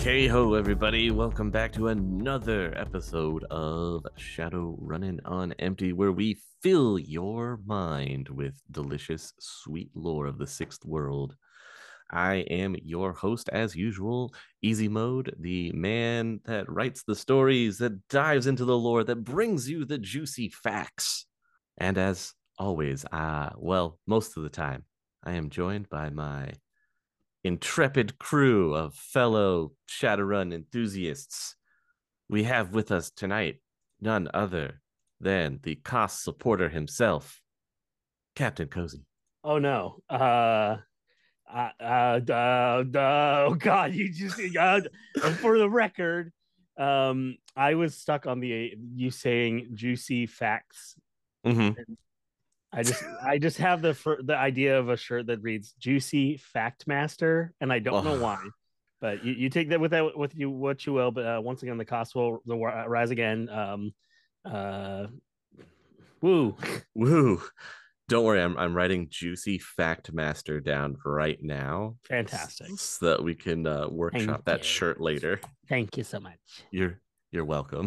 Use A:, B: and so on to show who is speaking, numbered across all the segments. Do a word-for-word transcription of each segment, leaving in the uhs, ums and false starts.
A: Hey ho, everybody! Welcome back to another episode of Shadow Running on Empty, where we fill your mind with delicious, sweet lore of the Sixth World. I am your host, as usual, Easy Mode, the man that writes the stories, that dives into the lore, that brings you the juicy facts. And as always, uh, well, most of the time, I am joined by my intrepid crew of fellow Shadowrun enthusiasts. We have with us tonight none other than the cost supporter himself, Captain Cozy.
B: Oh no. Uh uh, uh, uh, uh oh god, you just uh, for the record, um I was stuck on the you saying juicy facts.
A: Mm-hmm.
B: I just I just have the the idea of a shirt that reads juicy fact master, and I don't know why.
A: Oh.
B: But you, you take that with that with you what you will. But uh, once again, the cost will rise again. Um, uh, woo,
A: Woo. Don't worry, I'm I'm writing juicy fact master down right now.
B: fantastic!
A: So that we can uh, workshop
B: Thank
A: that
B: you,
A: shirt later.
B: thank you so much.
A: You're you're welcome.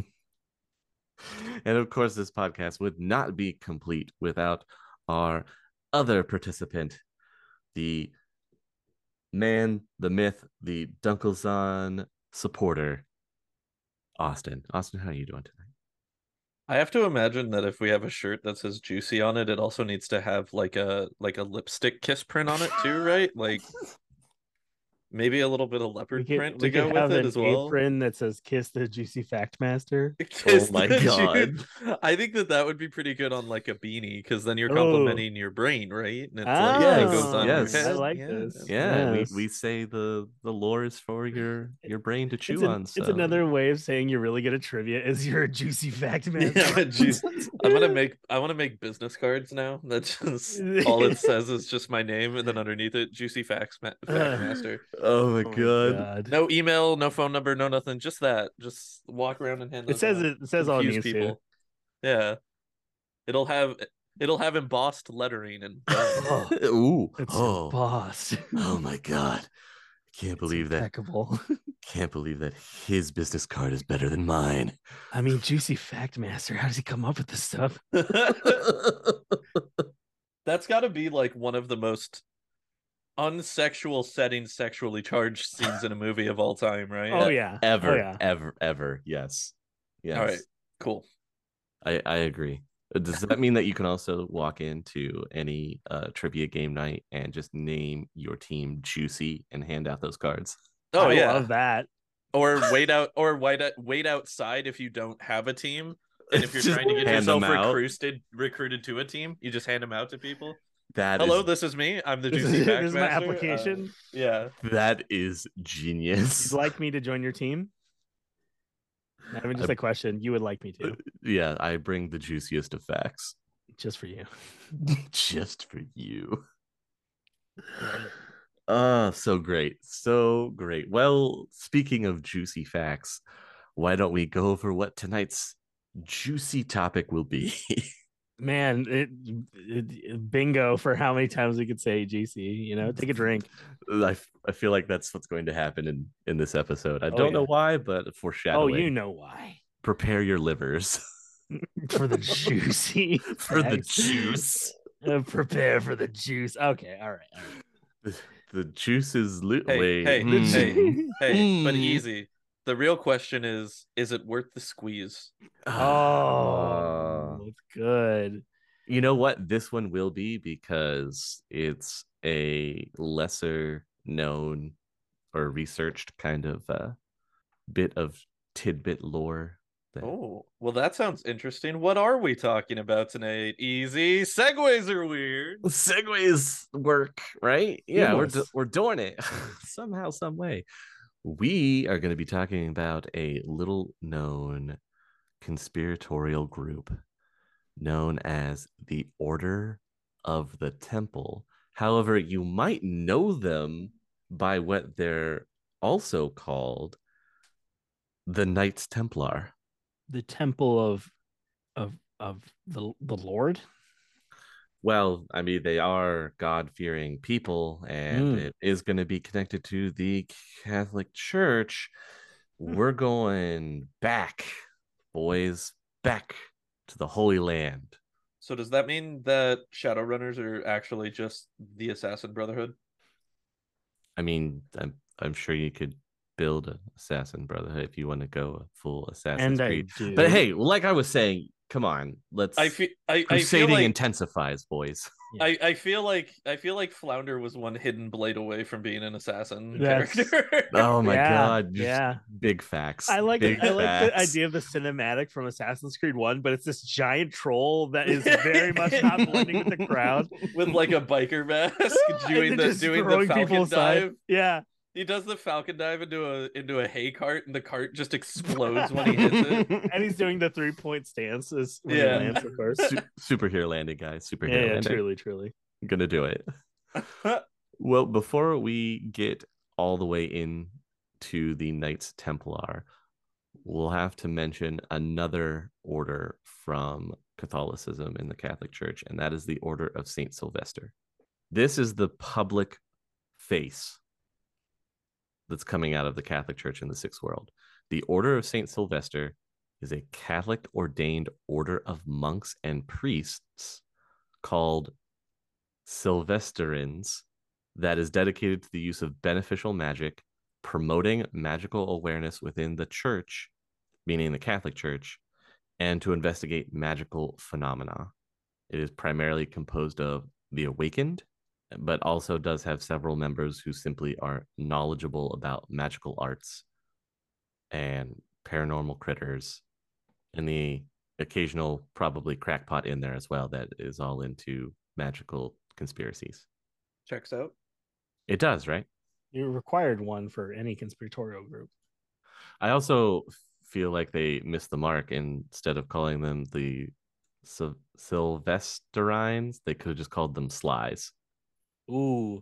A: And of course, this podcast would not be complete without our other participant, the man, the myth, the Dunkelzahn supporter, Austin. Austin, how are you doing tonight?
C: I have to imagine that if we have a shirt that says juicy on it, it also needs to have like a like a lipstick kiss print on it too, right? Like maybe a little bit of
B: We
C: leopard
B: could
C: print
B: we
C: to
B: could
C: go with
B: have
C: it
B: an
C: as well.
B: apron that says "Kiss the Juicy Fact Master."
A: Oh
C: Kiss
A: my
C: the
A: god.
C: ju- I think that that would be pretty good on like a beanie because then you're
B: Oh,
C: complimenting your brain, right? And it's like that goes
A: Yes,
C: on your
B: oh, I
A: yes.
C: head.
B: like
C: Yeah.
B: this.
A: Yeah, we
B: Yes,
A: we say the the lore is for your your brain to
B: it's
A: chew
B: an
A: on.
B: it's
A: So
B: another way of saying you're really good at trivia. Is you're a juicy fact
C: Yeah,
B: master?
C: but juice. I'm gonna make I want to make business cards now. That's just all it says is just my name and then underneath it, juicy facts ma- fact
B: Uh,
C: master.
A: oh my
B: oh my
A: god.
B: god!
C: No email, no phone number, no nothing. Just that. Just walk around and hand
B: It
C: those
B: says
C: out.
B: it, it says all it
C: Confuse
B: needs to.
C: people. Yeah. It'll have it'll have embossed lettering and boom.
B: Oh,
A: Ooh.
B: it's
A: Oh.
B: embossed.
A: Oh my god. Can't
B: It's
A: believe that.
B: impeccable.
A: Can't believe that his business card is better than mine.
B: I mean, juicy fact master. How does he come up with this stuff?
C: That's got to be like one of the most unsexual setting sexually charged scenes in a movie of all time, right?
B: Oh
A: Uh,
B: yeah. Oh
A: ever,
B: yeah.
A: ever, ever. Yes.
C: All right.
A: Yes.
C: Cool.
A: I, I agree. Uh, Does that mean that you can also walk into any uh, trivia game night and just name your team Juicy and hand out those cards?
C: Oh
B: I
C: yeah.
B: love that.
C: Or wait out or wait wait outside if you don't have a team. And if you're
A: Just
C: trying to get
A: hand them
C: yourself
A: out.
C: recruited recruited to a team, you just hand them out to people.
A: That
C: Hello,
A: is
C: this is me. I'm the
B: This
C: Juicy
B: is,
C: Fact
B: this is my
C: Master. Uh,
B: application.
C: yeah.
A: that is genius.
B: You'd like me to join your team? Not even just
A: I-
B: a question. You would like me to,
A: Yeah, I bring the juiciest of facts
B: just for you.
A: just for you. Oh, so great. So great. Well, speaking of juicy facts, why don't we go over what tonight's juicy topic will be?
B: Man, it, it bingo for how many times we could say G C. You know, take a drink.
A: I, I feel like that's what's going to happen in, in this episode. I
B: Oh,
A: don't
B: yeah.
A: know why, but foreshadowing.
B: Oh, you know why?
A: Prepare your livers
B: For the juicy.
A: for the
B: facts.
A: juice.
B: Uh, prepare for the juice. Okay, all right. All right.
A: The, the juice is li-
C: Hey,
A: wait.
C: hey,
A: mm.
C: hey, hey, but
A: Mm.
C: easy. The real question is, is it worth the squeeze?
B: Oh, it's good.
A: You know what? This one will be because it's a lesser known or researched kind of uh, bit of tidbit lore. That...
C: Oh, well, that sounds interesting. What are we talking about tonight? Easy. Segways are weird.
A: Segways work, right? Yeah, we're
B: Seamless.
A: we're doing it somehow, some way. We are going to be talking about a little known conspiratorial group known as the Order of the Temple. However, you might know them by what they're also called, the Knights Templar.
B: The temple of of of the the Lord.
A: Well, I mean, they are God-fearing people, and
B: Mm.
A: it is going to be connected to the Catholic Church. We're going back, boys, back to the Holy Land.
C: So does that mean that Shadowrunners are actually just the Assassin Brotherhood?
A: I mean, I'm I'm sure you could build an Assassin Brotherhood if you want to go a full Assassin's
B: And I
A: Creed.
B: do.
A: But hey, like I was saying, come on, let's.
C: I feel I, I feel
A: Crusading
C: like
A: intensifies, boys.
B: Yeah.
C: I, I feel like I feel like Flounder was one hidden blade away from being an assassin
B: That's-
C: character.
A: Oh my
B: Yeah,
A: god! just
B: yeah.
A: big facts.
B: I like
A: big
B: I like the
A: facts.
B: idea of the cinematic from Assassin's Creed One, but it's this giant troll that is very much not blending with the crowd.
C: With like a biker mask,
B: And
C: doing
B: then
C: the
B: just
C: doing the
B: throwing
C: falcon
B: people aside.
C: dive.
B: Yeah.
C: He does the falcon dive into a into a hay cart, and the cart just explodes when he hits it.
B: And he's doing the three point stances when
C: Yeah.
B: he lands, of course.
A: Su- superhero landing, guys. Superhero
B: Yeah, yeah,
A: landing.
B: truly, truly.
A: I'm gonna do it. Well, before we get all the way in to the Knights Templar, we'll have to mention another order from Catholicism in the Catholic Church, and that is the Order of Saint Sylvester. This is the public face that's coming out of the Catholic Church in the Sixth World. The Order of Saint Sylvester is a Catholic ordained order of monks and priests called Sylvesterins that is dedicated to the use of beneficial magic, promoting magical awareness within the church, meaning the Catholic Church, and to investigate magical phenomena. It is primarily composed of the awakened, but also does have several members who simply are knowledgeable about magical arts and paranormal critters, and the occasional probably crackpot in there as well that is all into magical conspiracies.
C: Checks out.
A: It does, right?
B: You're required one for any conspiratorial group.
A: I also feel like they missed the mark. Instead of calling them the Syl- Sylvesterines, they could have just called them Slies.
B: Ooh.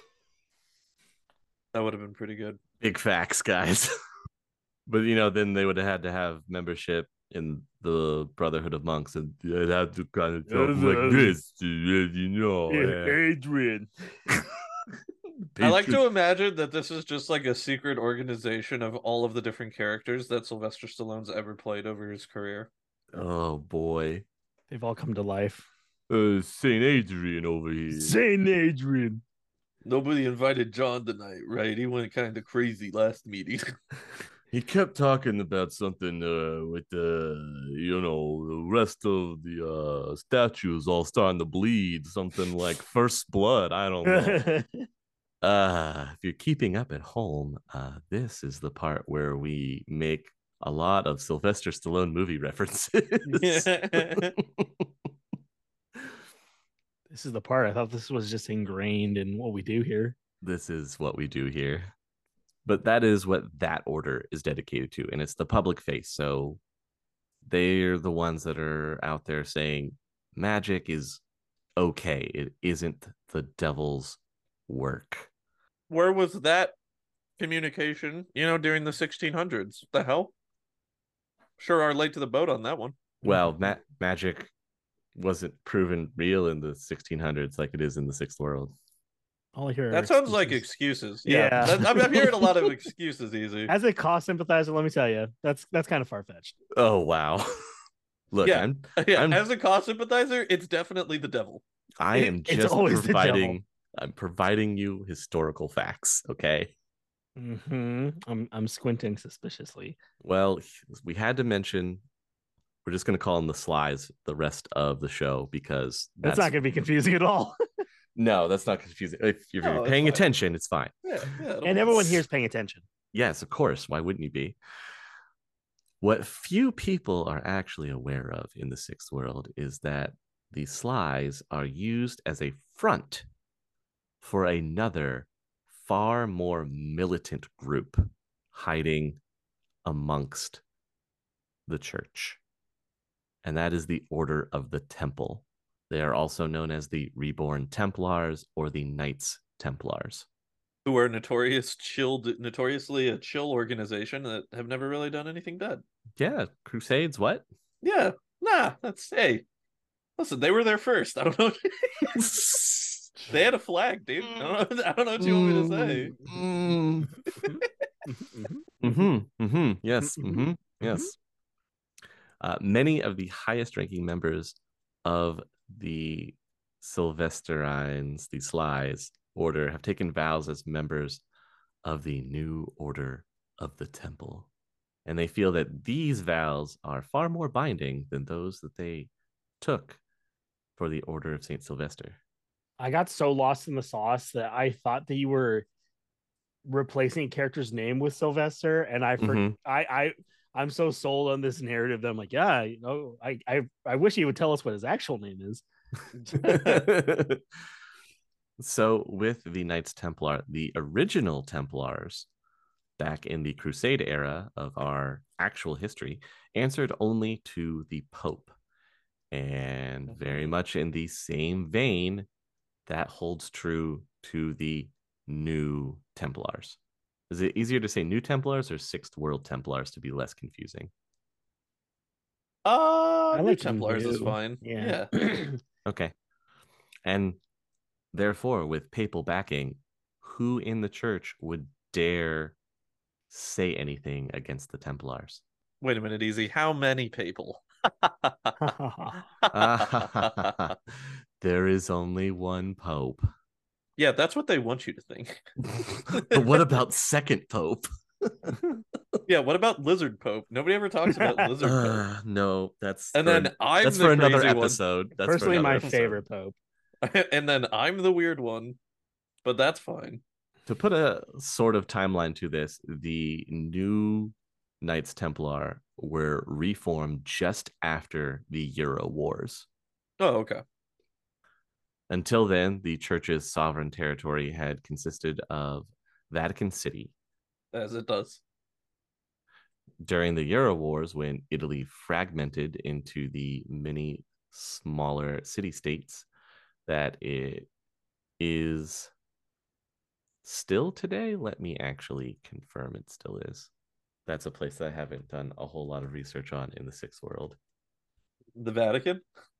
C: That would have been pretty good.
A: Big facts, guys. But, you know, then they would have had to have membership in the Brotherhood of Monks, and it had to kind of talk like this, you know.
B: Adrian.
C: I like to imagine that this is just like a secret organization of all of the different characters that Sylvester Stallone's ever played over his career.
A: Oh, boy.
B: They've all come to life.
A: Uh, Saint Adrian over here.
B: Saint Adrian.
C: Nobody invited John tonight, right? He went kind of crazy last meeting.
A: He kept talking about something uh, with the, you know, the rest of the uh, statues all starting to bleed. Something like first blood. I don't know. uh, if you're keeping up at home, uh, this is the part where we make a lot of Sylvester Stallone movie references.
B: This is the part. I thought this was just ingrained in what we do here.
A: This is what we do here. But that is what that order is dedicated to, and it's the public face. So they're the ones that are out there saying magic is okay. It isn't the devil's work.
C: Where was that communication, you know, during the sixteen hundreds? The hell? Sure are late to the boat on that one.
A: Well, ma- magic wasn't proven real in the sixteen hundreds like it is in the Sixth World.
B: All I hear.
C: That sounds like excuses.
B: Yeah.
C: Yeah, that, I'm, I'm hearing a lot of excuses. Easy.
B: As a cost sympathizer, let me tell you, that's that's kind of far fetched.
A: Oh wow! Look,
C: Yeah.
A: I'm
C: Yeah,
A: I'm-
C: as a cause sympathizer, it's definitely the devil.
A: I am
B: It's
A: just
B: always the devil.
A: providing I'm providing you historical facts. Okay.
B: Mm-hmm. I'm I'm squinting suspiciously.
A: Well, we had to mention. We're just going to call them the Slies the rest of the show because
B: That's, not going to be confusing at all.
A: No, that's not confusing. If you're,
C: No,
A: you're
C: it's
A: paying
C: fine.
A: attention, it's fine.
C: Yeah, yeah. it'll-
B: And everyone here is paying attention.
A: Yes, of course. Why wouldn't you be? What few people are actually aware of in the Sixth World is that the Slies are used as a front for another, far more militant group hiding amongst the church. And that is the Order of the Temple. They are also known as the Reborn Templars or the Knights Templars.
C: Who are notorious chilled, notoriously a chill organization that have never really done anything bad.
A: Yeah, Crusades, what?
C: Yeah, nah, that's hey. Listen, they were there first. I don't know. They had a flag, dude. I don't know, I don't know what you want me to say.
A: Mm, mm-hmm, mm-hmm, yes, mm-hmm, yes. Uh, many of the highest ranking members of the Sylvesterines, the Slies order, have taken vows as members of the new order of the Temple. And they feel that these vows are far more binding than those that they took for the Order of Saint Sylvester.
B: I got so lost in the sauce that I thought that you were replacing a character's name with Sylvester, and I for
A: Mhm.
B: I I I'm so sold on this narrative that I'm like, yeah, you know, I I I wish he would tell us what his actual name is.
A: So, with the Knights Templar, the original Templars back in the Crusade era of our actual history answered only to the Pope. And very much in the same vein, that holds true to the new Templars. Is it easier to say new Templars or Sixth World Templars to be less confusing?
C: Uh,
B: I
C: New
B: like
C: Templars is
B: new.
C: fine.
B: Yeah.
C: Yeah.
A: Okay. And therefore, with papal backing, who in the church would dare say anything against the Templars?
C: Wait a minute, Easy. How many people?
A: There is only one Pope.
C: Yeah, that's what they want you to think.
A: But what about second Pope?
C: Yeah, what about Lizard Pope? Nobody ever talks about Lizard Pope.
A: Uh, no, that's
C: And
A: for,
C: then I'm
A: that's
C: the
A: for another
C: crazy one.
A: episode. That's
B: Personally,
A: for another
B: my
A: episode.
B: favorite Pope.
C: And then I'm the weird one, but that's fine.
A: To put a sort of timeline to this, the new Knights Templar were reformed just after the Euro Wars.
C: Oh, okay.
A: Until then, the church's sovereign territory had consisted of Vatican City.
C: As it does.
A: During the Euro Wars, when Italy fragmented into the many smaller city-states that it is still today, let me actually confirm it still is. That's a place that I haven't done a whole lot of research on in the Sixth World.
C: The Vatican?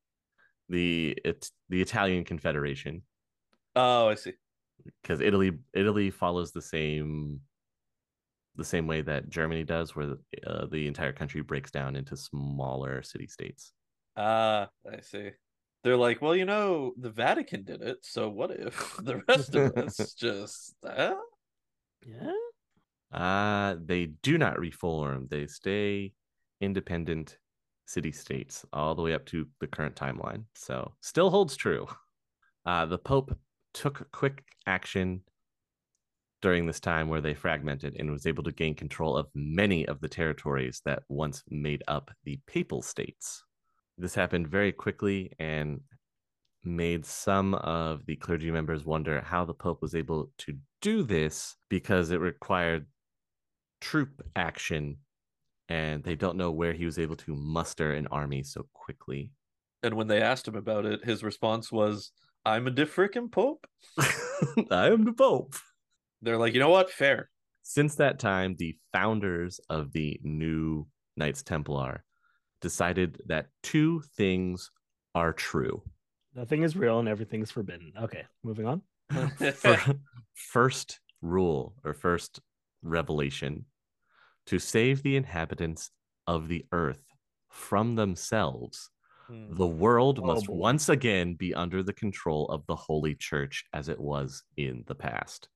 A: The it, the Italian Confederation.
C: Oh, I see.
A: Because Italy Italy follows the same the same way that Germany does, where uh, the entire country breaks down into smaller city states.
C: Ah, I see. They're like, well, you know, the Vatican did it, so what if the rest of us just uh?
B: Yeah.
A: Uh, they do not reform. They stay independent city states all the way up to the current timeline. So still holds true. Uh, the Pope took quick action during this time where they fragmented and was able to gain control of many of the territories that once made up the papal states. This happened very quickly and made some of the clergy members wonder how the Pope was able to do this, because it required troop action and they don't know where he was able to muster an army so quickly.
C: And when they asked him about it, his response was, I'm a diffrickin' Pope.
A: I am the Pope.
C: They're like, you know what? Fair.
A: Since that time, the founders of the new Knights Templar decided that two things are true.
B: Nothing is real and everything's forbidden. Okay, moving on.
A: First rule or first revelation: to save the inhabitants of the earth from themselves, hmm. the world oh, must boy. once again be under the control of the Holy Church as it was in the past.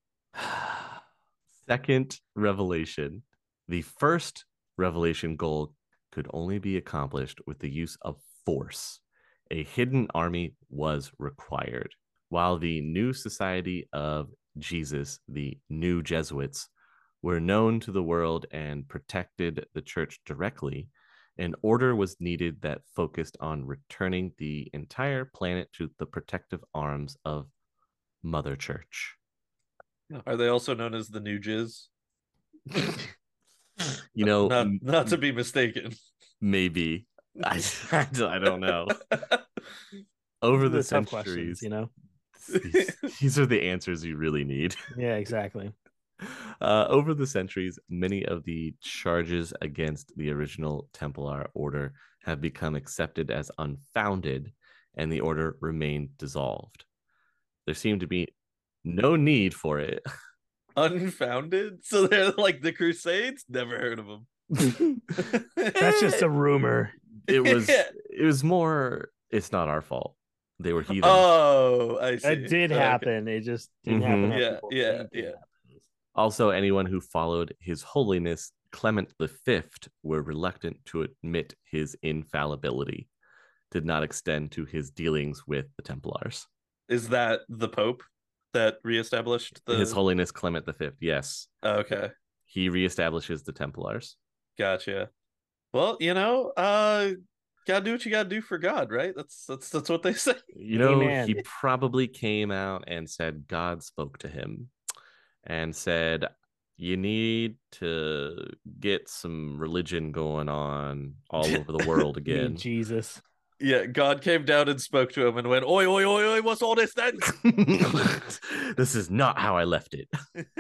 A: Second revelation: the first revelation goal could only be accomplished with the use of force. A hidden army was required. While the New Society of Jesus, the New Jesuits, were known to the world and protected the church directly, an order was needed that focused on returning the entire planet to the protective arms of Mother Church.
C: Are they also known as the New Jizz?
A: You know,
C: not, not to be mistaken.
A: Maybe. I, I don't know. Over the, the centuries,
B: you know,
A: these, these are the answers you really need.
B: Yeah, exactly.
A: Uh, over the centuries, many of the charges against the original Templar order have become accepted as unfounded, and the order remained dissolved. There seemed to be no need for it.
C: Unfounded? So they're like the Crusades? Never heard of them.
B: That's just a rumor.
A: It was it was more, it's not our fault. They were heathens.
C: Oh, I see.
B: It did
C: Okay.
B: happen. It just didn't
A: Mhm.
B: happen. how
C: Yeah,
B: people
C: yeah,
B: think it
C: yeah.
B: happens.
A: Also, anyone who followed His Holiness Clement the Fifth were reluctant to admit his infallibility, did not extend to his dealings with the Templars.
C: Is that the Pope that reestablished the
A: His Holiness Clement the Fifth, yes.
C: Okay.
A: He reestablishes the Templars.
C: Gotcha. Well, you know, uh gotta do what you gotta do for God, right? That's that's that's what they say.
A: You know,
B: Amen.
A: he probably came out and said God spoke to him and said, you need to get some religion going on all over the world
B: You mean
A: again.
B: Jesus.
C: Yeah, God came down and spoke to him and went, Oi, oi, oi, oi, what's all this then?
A: This is not how I left it.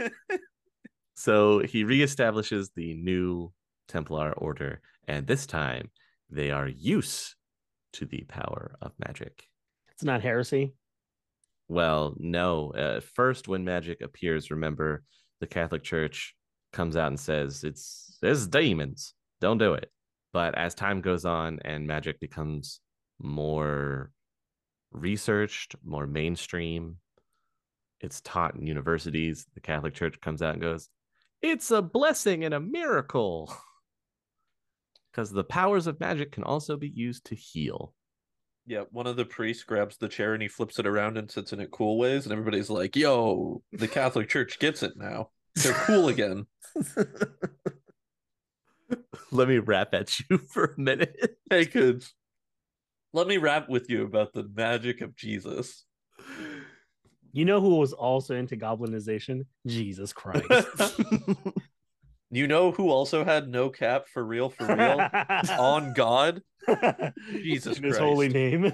A: So he reestablishes the new Templar order, and this time they are used to the power of magic.
B: It's not heresy.
A: Well, no. At first, when magic appears, remember the Catholic Church comes out and says it's it's demons. Don't do it. But as time goes on and magic becomes more researched, more mainstream, it's taught in universities, the Catholic Church comes out and goes, it's a blessing and a miracle. Because the powers of magic can also be used to heal.
C: Yeah, one of the priests grabs the chair and he flips it around and sits in it cool ways, and everybody's like, yo, the Catholic Church gets it now. They're cool again.
A: Let me rap at you for a minute.
C: Hey kids, let me rap with you about the magic of Jesus.
B: You know who was also into goblinization? Jesus Christ.
C: You know who also had no cap for real, for real? On God? Jesus
B: In his
C: Christ.
B: holy name.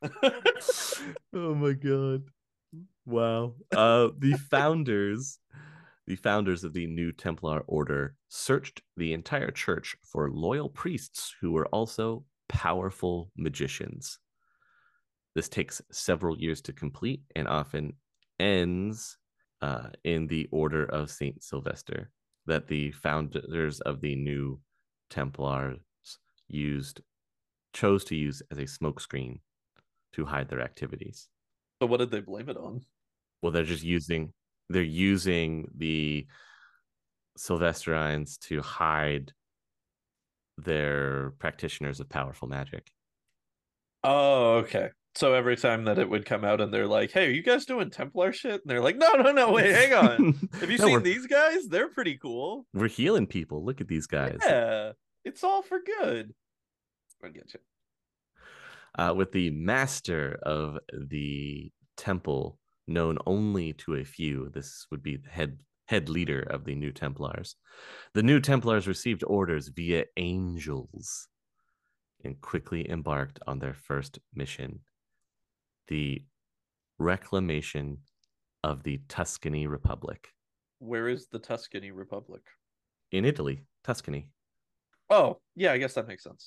A: Oh my god. Wow. Uh the founders the founders of the new Templar order searched the entire church for loyal priests who were also powerful magicians. This takes several years to complete and often ends uh, in the Order of Saint Sylvester that the founders of the new Templars used chose to use as a smokescreen to hide their activities.
C: So what did they blame it on?
A: Well, they're just using they're using the Sylvesterines to hide their practitioners of powerful magic.
C: Oh, okay. So every time that it would come out and they're like, hey, are you guys doing Templar shit? And they're like, no, no, no, wait, hang on. Have you
A: No,
C: seen
A: we're-
C: these guys? They're pretty cool.
A: We're healing people. Look at these guys.
C: Yeah, it's all for good. I get you.
A: Uh, with the master of the temple known only to a few, this would be the head head leader of the new Templars. The new Templars received orders via angels and quickly embarked on their first mission, the reclamation of the Tuscany Republic.
C: Where is the Tuscany Republic?
A: In Italy, Tuscany.
C: Oh, yeah, I guess that makes sense.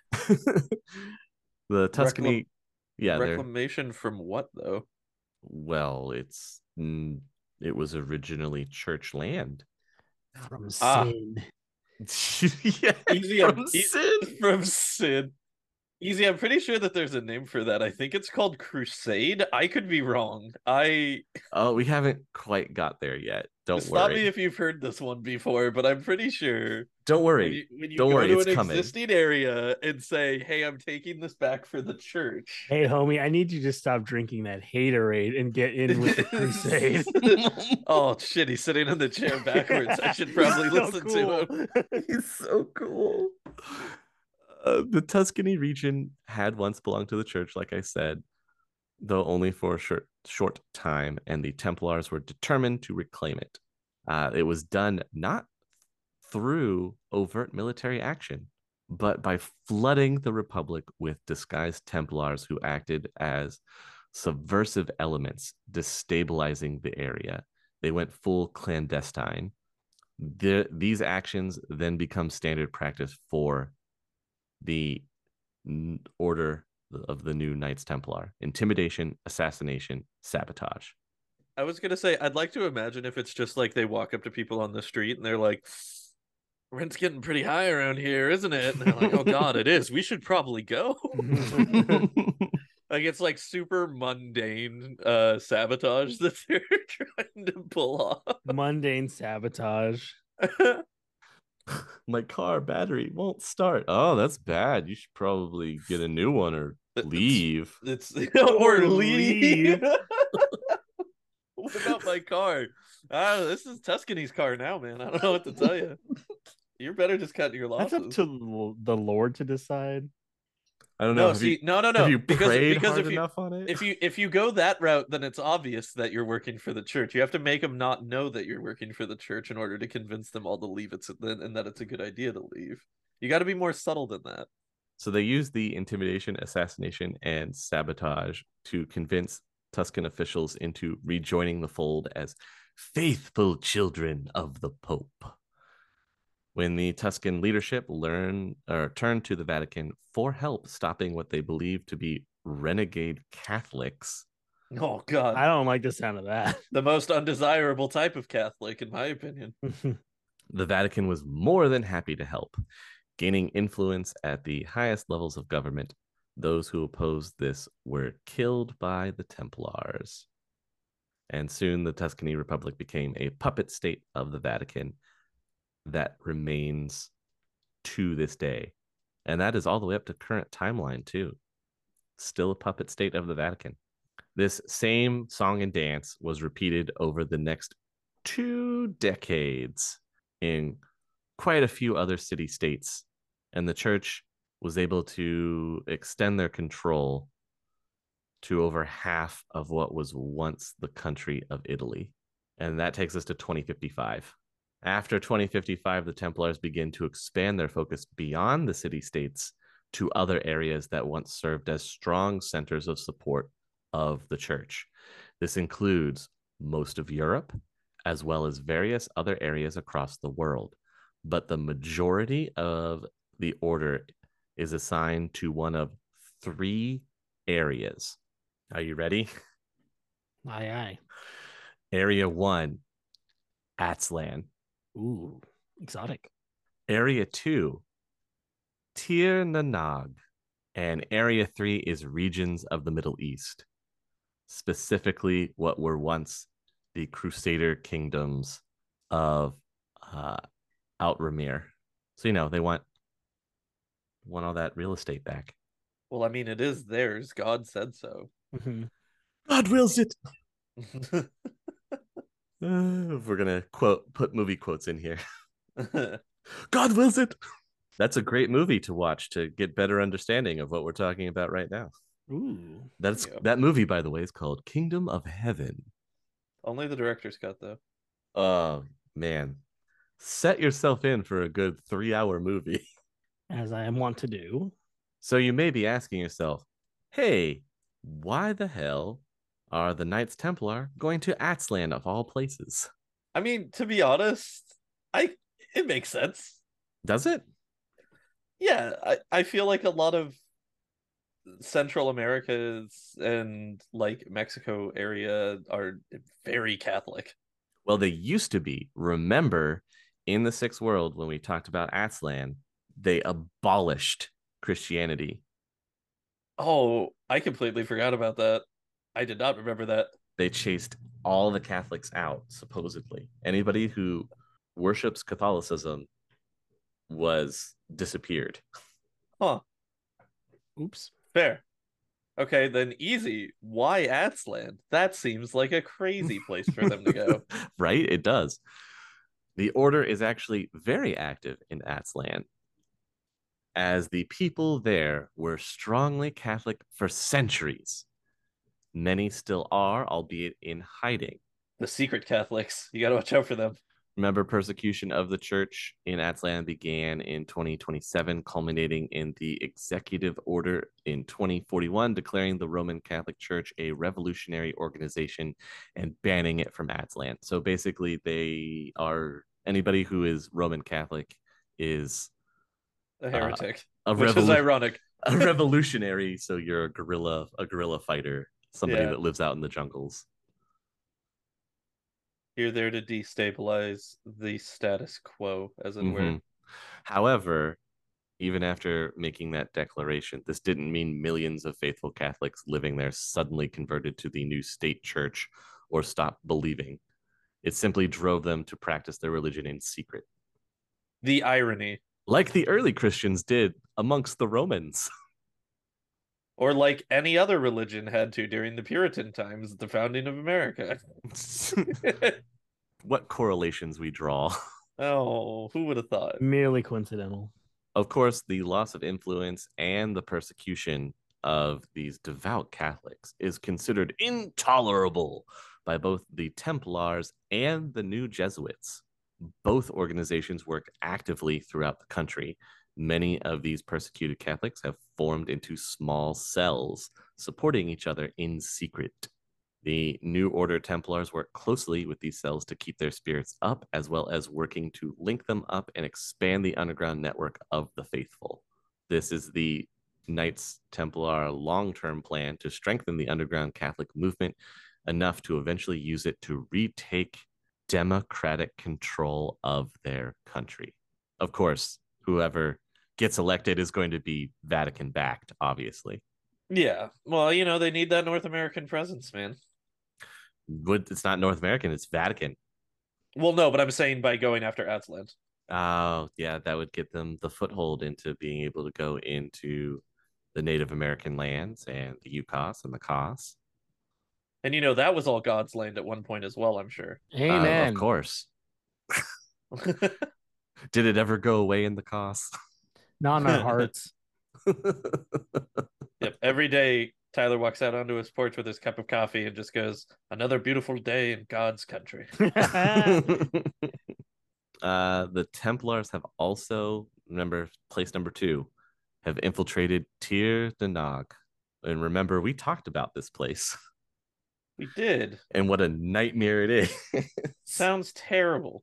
A: The Tuscany,
C: Reclam-
A: yeah, they're-
C: Reclamation from what, though?
A: well, it's mm, it was originally church land.
B: From
C: Ah.
B: sin.
A: Yeah,
C: Easy,
A: from
C: I'm- e-
A: sin.
C: From Sid. Easy, I'm pretty sure that there's a name for that. I think it's called Crusade. I could be wrong. I
A: Oh, we haven't quite got there yet. Don't
C: stop
A: worry.
C: me if you've heard this one before, but I'm pretty sure
A: Don't
C: when
A: worry.
C: you, when you
A: Don't
C: go
A: worry,
C: to
A: it's
C: an
A: coming.
C: existing area and say, "Hey, I'm taking this back for the church."
B: Hey, homie, I need you to stop drinking that haterade and get in with the crusade.
C: Oh shit, he's sitting in the chair backwards. I should probably
B: So
C: listen
B: cool.
C: to him.
A: He's so cool. Uh, the Tuscany region had once belonged to the church, like I said, though only for a short, short time, and the Templars were determined to reclaim it. Uh, it was done not through overt military action, but by flooding the Republic with disguised Templars who acted as subversive elements, destabilizing the area. They went full clandestine. The, these actions then become standard practice for the order of the new Knights Templar: intimidation, assassination, sabotage.
C: I was gonna say, I'd like to imagine if it's just like they walk up to people on the street and they're like, "Rent's getting pretty high around here, isn't it?" And they're like, "Oh God, it is. We should probably go." Like it's like super mundane uh sabotage that they're trying to pull off.
B: Mundane sabotage.
A: My car battery won't start. Oh, that's bad. You should probably get a new one or leave.
C: It's, it's or, or leave. What about my car? Ah, this is Tuscany's car now, man. I don't know what to tell you. You're better just cutting your losses.
B: That's up to the Lord to decide.
A: I don't know.
C: No,
A: have
C: see,
A: you,
C: no, no, no.
A: Have you
C: because
A: prayed
C: because
A: hard
C: if you,
A: enough on it?
C: If you if you go that route, then it's obvious that you're working for the church. You have to make them not know that you're working for the church in order to convince them all to leave it and that it's a good idea to leave. You got to be more subtle than that.
A: So they use the intimidation, assassination, and sabotage to convince Tuscan officials into rejoining the fold as faithful children of the Pope. When the Tuscan leadership learn or turned to the Vatican for help stopping what they believed to be renegade Catholics.
C: Oh God,
B: I don't like the sound of that.
C: The most undesirable type of Catholic, in my opinion.
A: The Vatican was more than happy to help, gaining influence at the highest levels of government. Those who opposed this were killed by the Templars. And soon the Tuscany Republic became a puppet state of the Vatican that remains to this day. And that is all the way up to current timeline, too. Still a puppet state of the Vatican. This same song and dance was repeated over the next two decades in quite a few other city-states. And the church was able to extend their control to over half of what was once the country of Italy. And that takes us to twenty fifty-five. After twenty fifty-five, the Templars begin to expand their focus beyond the city-states to other areas that once served as strong centers of support of the church. This includes most of Europe, as well as various other areas across the world. But the majority of the order is assigned to one of three areas. Are you ready?
B: Aye, aye.
A: Area one, Aztlan.
B: Ooh, exotic.
A: Area two, Tir na Nog. And Area three is regions of the Middle East, specifically what were once the Crusader kingdoms of uh, Outremer. So, you know, they want, want all that real estate back.
C: Well, I mean, it is theirs. God said so.
B: Mm-hmm.
A: God wills it. uh, we're going to quote, put movie quotes in here. God wills it. That's a great movie to watch to get better understanding of what we're talking about right now.
B: Ooh.
A: That's
C: Yeah.
A: That movie, by the way, is called Kingdom of Heaven.
C: Only the director's cut, though.
A: Oh, man. Set yourself in for a good three-hour movie.
B: As I want to do.
A: So you may be asking yourself, hey, why the hell are the Knights Templar going to Aztlan of all places?
C: I mean, to be honest, I it makes sense.
A: Does it?
C: Yeah, I, I feel like a lot of Central Americas and like Mexico area are very Catholic.
A: Well, they used to be. Remember, in the Sixth World, when we talked about Aztlan, they abolished Christianity.
C: Oh, I completely forgot about that. I did not remember that.
A: They chased all the Catholics out, supposedly. Anybody who worships Catholicism was disappeared.
C: Huh.
B: Oops.
C: Fair. Okay, then easy. Why Aztlan? That seems like a crazy place for them to go.
A: Right? It does. The order is actually very active in Aztlan, as the people there were strongly Catholic for centuries. Many still are, albeit in hiding.
C: The secret Catholics. You gotta watch out for them.
A: Remember, persecution of the church in Aztlan began in twenty twenty-seven, culminating in the executive order in twenty forty-one, declaring the Roman Catholic Church a revolutionary organization and banning it from Aztlan. So basically, they are anybody who is Roman Catholic is
C: A heretic.
A: uh, a
C: which
A: revolu-
C: is ironic.
A: A revolutionary, so you're a guerrilla, a guerrilla fighter, somebody
C: Yeah.
A: that lives out in the jungles.
C: You're there to destabilize the status quo, as it were.
A: hmm However, even after making that declaration, this didn't mean millions of faithful Catholics living there suddenly converted to the new state church or stopped believing. It simply drove them to practice their religion in secret,
C: The irony.
A: like the early Christians did amongst the Romans.
C: Or like any other religion had to during the Puritan times, the founding of America.
A: What correlations we draw.
C: Oh, who would have thought?
B: Merely coincidental.
A: Of course, the loss of influence and the persecution of these devout Catholics is considered intolerable by both the Templars and the New Jesuits. Both organizations work actively throughout the country. Many of these persecuted Catholics have formed into small cells, supporting each other in secret. The New Order Templars work closely with these cells to keep their spirits up, as well as working to link them up and expand the underground network of the faithful. This is the Knights Templar long-term plan to strengthen the underground Catholic movement enough to eventually use it to retake democratic control of their country. Of course, whoever gets elected is going to be Vatican backed, obviously.
C: Yeah. Well, you know, they need that North American presence, man.
A: Would it's not North American, it's Vatican.
C: Well, no, but I'm saying by going after Aztlan.
A: Oh, yeah, that would get them the foothold into being able to go into the Native American lands and the Yukos and the Kos.
C: And you know, that was all God's land at one point as well, I'm sure.
B: Amen.
A: Um, of course. Did it ever go away in the Kos?
B: Not in our hearts.
C: Yep. Every day, Tyler walks out onto his porch with his cup of coffee and just goes, "Another beautiful day in God's country."
A: uh, the Templars have also, remember, place number two, have infiltrated Tir de Nog. And remember, we talked about this place.
C: We did.
A: And what a nightmare it is.
C: Sounds terrible.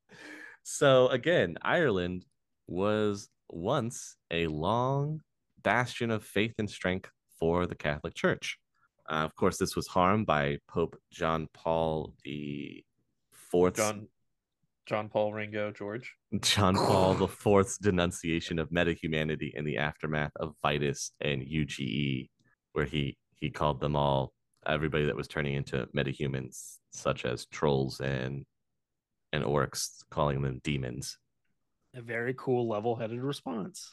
A: So again, Ireland was once a long bastion of faith and strength for the Catholic Church. Uh, of course, this was harmed by Pope John Paul the Fourth.
C: John, John Paul Ringo George.
A: John Paul the Fourth's denunciation of metahumanity in the aftermath of Vitus and U G E, where he he called them all, everybody that was turning into metahumans, such as trolls and and orcs, calling them demons.
B: A very cool, level-headed response.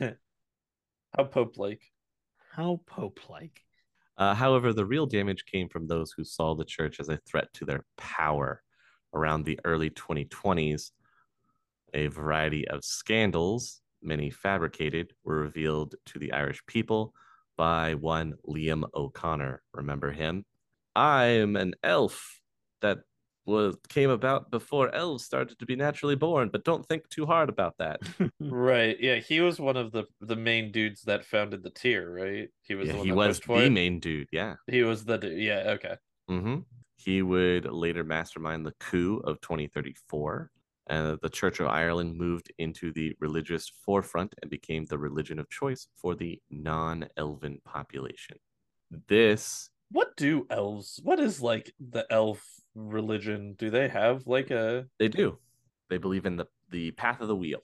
C: How Pope-like.
B: How Pope-like.
A: Uh, however, the real damage came from those who saw the church as a threat to their power. Around the early twenty twenties, a variety of scandals, many fabricated, were revealed to the Irish people by one Liam O'Connor. Remember him? I am an elf that was came about before elves started to be naturally born, but don't think too hard about that.
C: Right. Yeah, he was one of the the main dudes that founded the tier, right? He was
A: Yeah,
C: the one
A: he
C: that
A: was
C: pushed for
A: the
C: it.
A: main dude. Yeah.
C: He was the yeah, okay.
A: Mm-hmm. He would later mastermind the coup of twenty thirty-four. And the Church of Ireland moved into the religious forefront and became the religion of choice for the non-elven population. This
C: What do elves? What is like the elf religion? Do they have like a
A: they do. They believe in the the path of the wheel.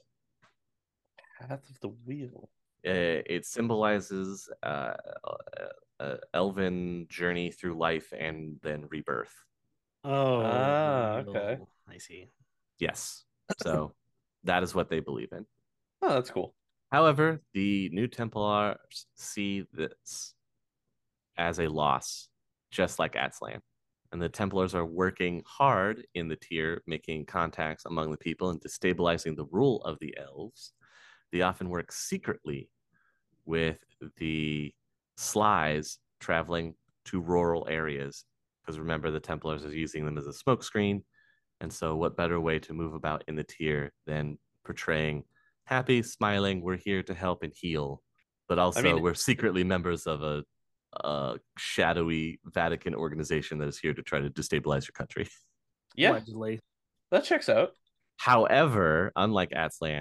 C: path of the wheel?
A: Uh, it symbolizes uh, a elven journey through life and then rebirth.
B: Oh,
C: Ah, okay.
B: I see.
A: Yes. So that is what they believe in.
C: Oh, that's cool.
A: However, the New Templars see this as a loss, just like Aztlan. And the Templars are working hard in the tier, making contacts among the people and destabilizing the rule of the elves. They often work secretly with the Slies traveling to rural areas, because remember, the Templars are using them as a smokescreen. And so what better way to move about in the tier than portraying happy, smiling, we're here to help and heal, but also
C: I mean-
A: we're secretly members of a, a shadowy Vatican organization that is here to try to destabilize your country.
C: Yeah,
B: Allegedly.
C: that checks out.
A: However, unlike Aztlan,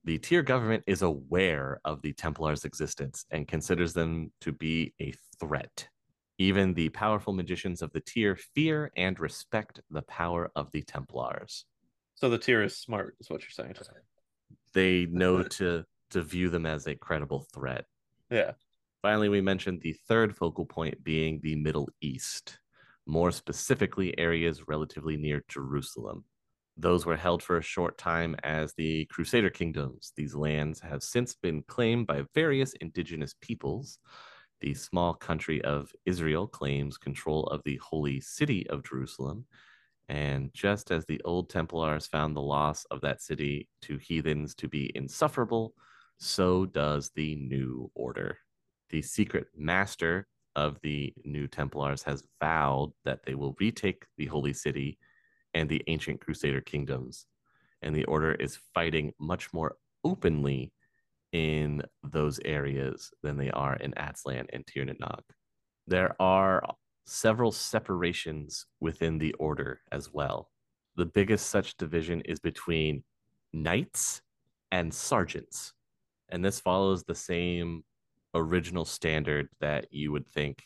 A: The Tyr government is aware of the Templars' existence and considers them to be a threat. Even the powerful magicians of the Tyr fear and respect the power of the Templars.
C: So the Tyr is smart, is what you're saying.
A: They know to, to view them as a credible threat.
C: Yeah.
A: Finally, we mentioned the third focal point being the Middle East, more specifically areas relatively near Jerusalem. Those were held for a short time as the Crusader kingdoms. These lands have since been claimed by various indigenous peoples. The small country of Israel claims control of the holy city of Jerusalem. And just as the old Templars found the loss of that city to heathens to be insufferable, so does the new order. The secret master of the new Templars has vowed that they will retake the holy city and the ancient Crusader kingdoms. And the order is fighting much more openly in those areas than they are in Aztlan and Tir na Nog. There are several separations within the order as well. The biggest such division is between knights and sergeants. And this follows the same original standard that you would think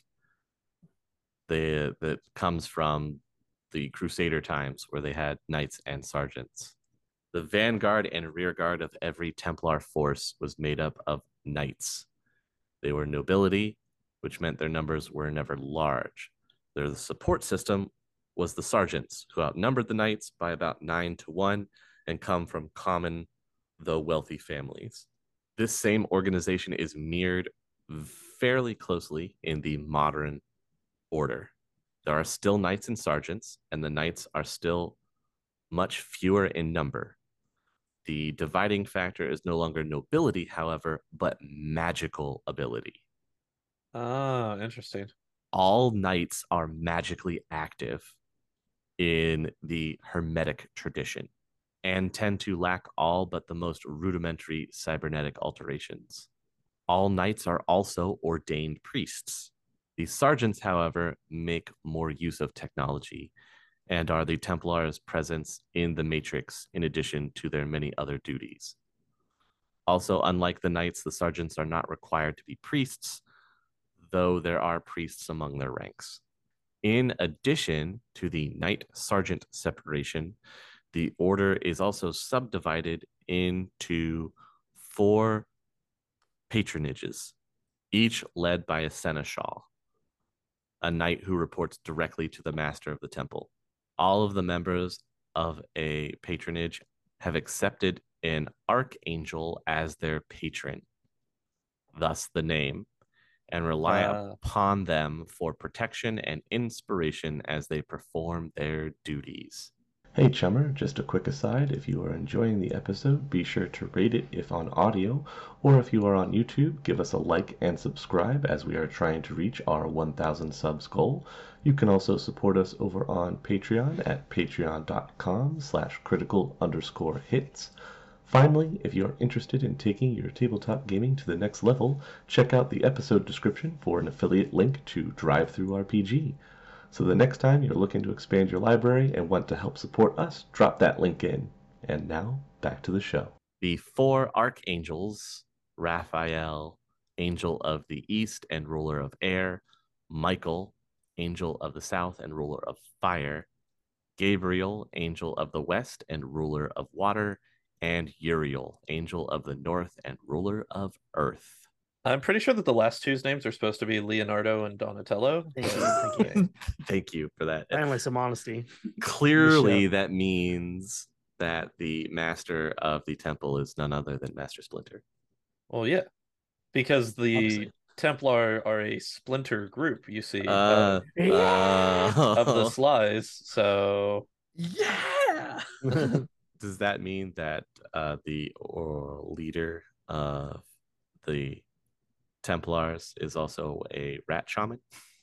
A: the, that comes from the Crusader times, where they had knights and sergeants. The vanguard and rearguard of every Templar force was made up of knights. They were nobility, which meant their numbers were never large. Their support system was the sergeants, who outnumbered the knights by about nine to one and come from common, though wealthy families. This same organization is mirrored fairly closely in the modern order. There are still knights and sergeants, and the knights are still much fewer in number. The dividing factor is no longer nobility, however, but magical ability.
C: Ah, interesting.
A: All knights are magically active in the Hermetic tradition and tend to lack all but the most rudimentary cybernetic alterations. All knights are also ordained priests. The sergeants, however, make more use of technology and are the Templars' presence in the Matrix in addition to their many other duties. Also, unlike the knights, the sergeants are not required to be priests, though there are priests among their ranks. In addition to the knight-sergeant separation, the order is also subdivided into four patronages, each led by a seneschal, a knight who reports directly to the master of the temple. All of the members of a patronage have accepted an archangel as their patron, thus the name, and rely
C: Uh,
A: upon them for protection and inspiration as they perform their duties. Hey Chummer, just a quick aside, if you are enjoying the episode, be sure to rate it if on audio, or if you are on YouTube, give us a like and subscribe as we are trying to reach our one thousand subs goal. You can also support us over on Patreon at patreon.com slash critical underscore hits. Finally, if you are interested in taking your tabletop gaming to the next level, check out the episode description for an affiliate link to DriveThruRPG. So the next time you're looking to expand your library and want to help support us, drop that link in. And now, back to the show. The four archangels, Raphael, angel of the east and ruler of air, Michael, angel of the south and ruler of fire, Gabriel, angel of the west and ruler of water, and Uriel, angel of the north and ruler of earth.
C: I'm pretty sure that the last two's names are supposed to be Leonardo and Donatello.
B: Thank you, thank you.
A: Thank you for that.
B: Finally, some honesty.
A: Clearly, that means that the master of the temple is none other than Master Splinter.
C: Well, yeah, because the
B: Obviously.
C: Templar are a splinter group, you see,
A: Uh,
C: uh,
B: Yeah!
C: of the
A: uh,
C: Slies. So
A: yeah. Does that mean that uh, the or leader of the Templars is also a rat shaman?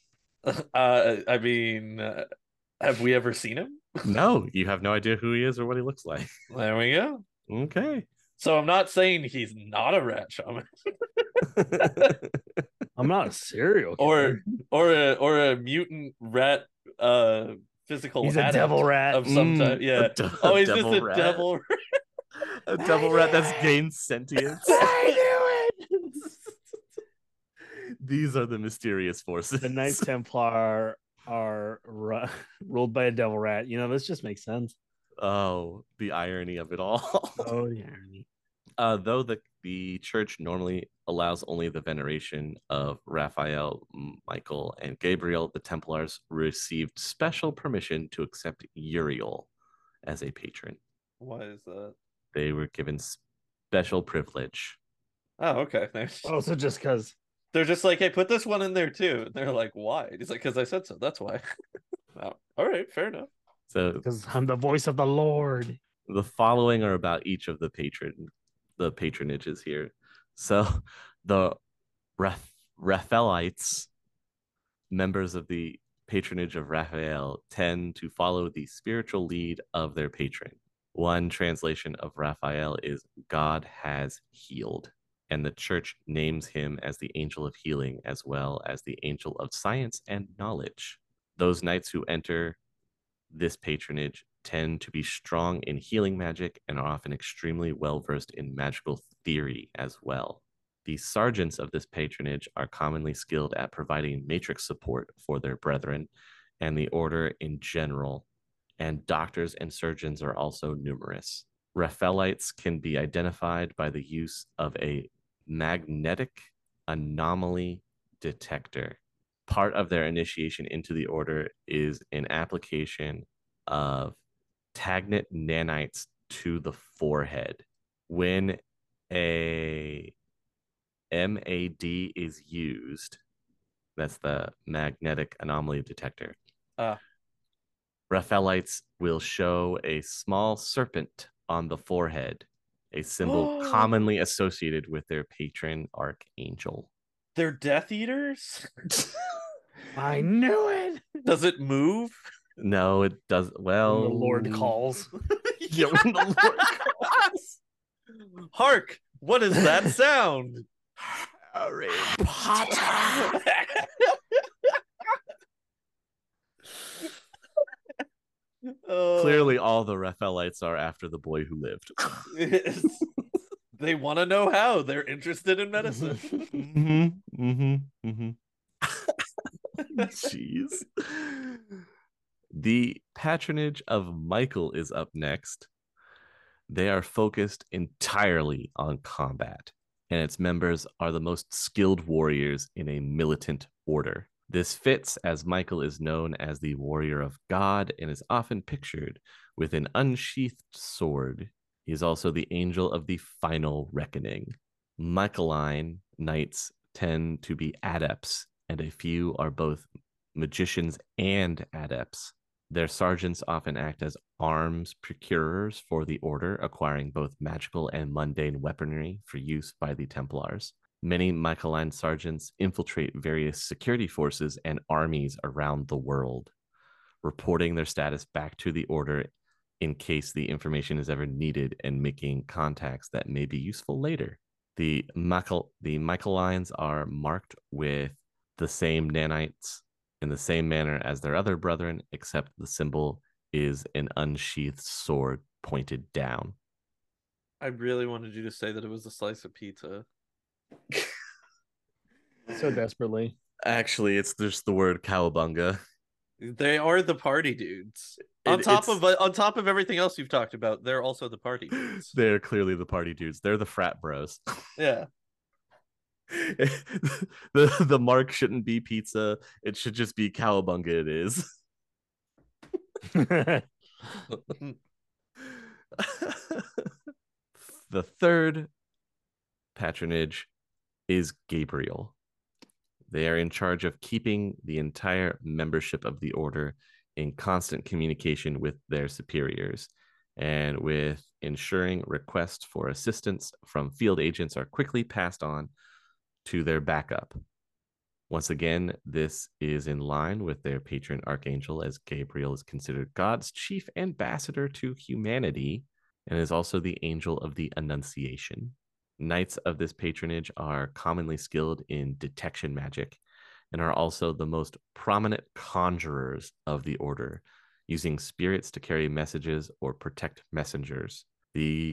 C: uh, I mean, uh, have we ever seen him?
A: No, you have no idea who he is or what he looks like.
C: There we go.
A: Okay.
C: So I'm not saying he's not a rat shaman,
B: I'm not a serial
C: or
B: killer.
C: or a or a mutant rat uh physical
B: He's a
C: adept
B: devil rat.
C: of some
A: Mm,
C: type. Yeah.
A: a de-
C: Oh, he's just
A: devil
C: a
A: rat.
C: devil.
A: A devil rat that's gained sentience.
B: I knew it.
A: These are the mysterious forces.
B: The Knights Templar are ru- ruled by a devil rat. You know, this just makes sense.
A: Oh, the irony of it all.
B: Oh, the irony.
A: Uh, though the, the church normally allows only the veneration of Raphael, Michael, and Gabriel, the Templars received special permission to accept Uriel as a patron.
C: Why is that?
A: They were given special privilege.
C: Oh, okay. Thanks.
B: Oh, so just because.
C: They're just like, hey, put this one in there too. And they're like, why? He's like, because I said so. That's why. Oh, all right, fair enough.
A: So,
B: because I'm the voice of the Lord.
A: The following are about each of the patron, the patronages here. So, the Raph- Raphaelites, members of the patronage of Raphael, tend to follow the spiritual lead of their patron. One translation of Raphael is God has healed, and the church names him as the angel of healing as well as the angel of science and knowledge. Those knights who enter this patronage tend to be strong in healing magic and are often extremely well versed in magical theory as well. The sergeants of this patronage are commonly skilled at providing matrix support for their brethren and the order in general, and doctors and surgeons are also numerous. Raphaelites can be identified by the use of a magnetic anomaly detector. Part of their initiation into the order is an application of Tagnet nanites to the forehead. When a M A D is used, that's the magnetic anomaly detector.
C: Uh.
A: Raphaelites will show a small serpent on the forehead, a symbol commonly associated with their patron archangel.
C: They're Death Eaters?
B: I knew it.
C: Does it move?
A: No, it does. Well,
B: When the Lord calls.
A: Yeah, when the Lord calls.
C: Hark! What is that sound?
A: Harry Potter.
C: Uh,
A: Clearly, all the Raphaelites are after the boy who lived.
C: They want to know how. They're interested in medicine.
A: Mm-hmm, mm-hmm, mm-hmm. Jeez. The patronage of Michael is up next. They are focused entirely on combat, and its members are the most skilled warriors in a militant order. This fits as Michael is known as the warrior of God and is often pictured with an unsheathed sword. He is also the angel of the final reckoning. Michaeline knights tend to be adepts, and a few are both magicians and adepts. Their sergeants often act as arms procurers for the order, acquiring both magical and mundane weaponry for use by the Templars. Many Michaeline sergeants infiltrate various security forces and armies around the world, reporting their status back to the order in case the information is ever needed and making contacts that may be useful later. The Michael the Michaelines are marked with the same nanites in the same manner as their other brethren, except the symbol is an unsheathed sword pointed down.
C: I really wanted you to say that it was a slice of pizza.
B: So desperately.
A: Actually, it's just the word cowabunga.
C: They are the party dudes.
A: It-
C: on top
A: it's-
C: of on top of everything else you've talked about, they're also the party dudes.
A: They're clearly the party dudes. They're the frat bros.
C: Yeah.
A: the the mark shouldn't be pizza. It should just be cowabunga. It is. The third patronage is Gabriel. They are in charge of keeping the entire membership of the order in constant communication with their superiors, and with ensuring requests for assistance from field agents are quickly passed on to their backup. Once again, this is in line with their patron archangel, as Gabriel is considered God's chief ambassador to humanity and is also the angel of the Annunciation. Knights of this patronage are commonly skilled in detection magic and are also the most prominent conjurers of the order, using spirits to carry messages or protect messengers. The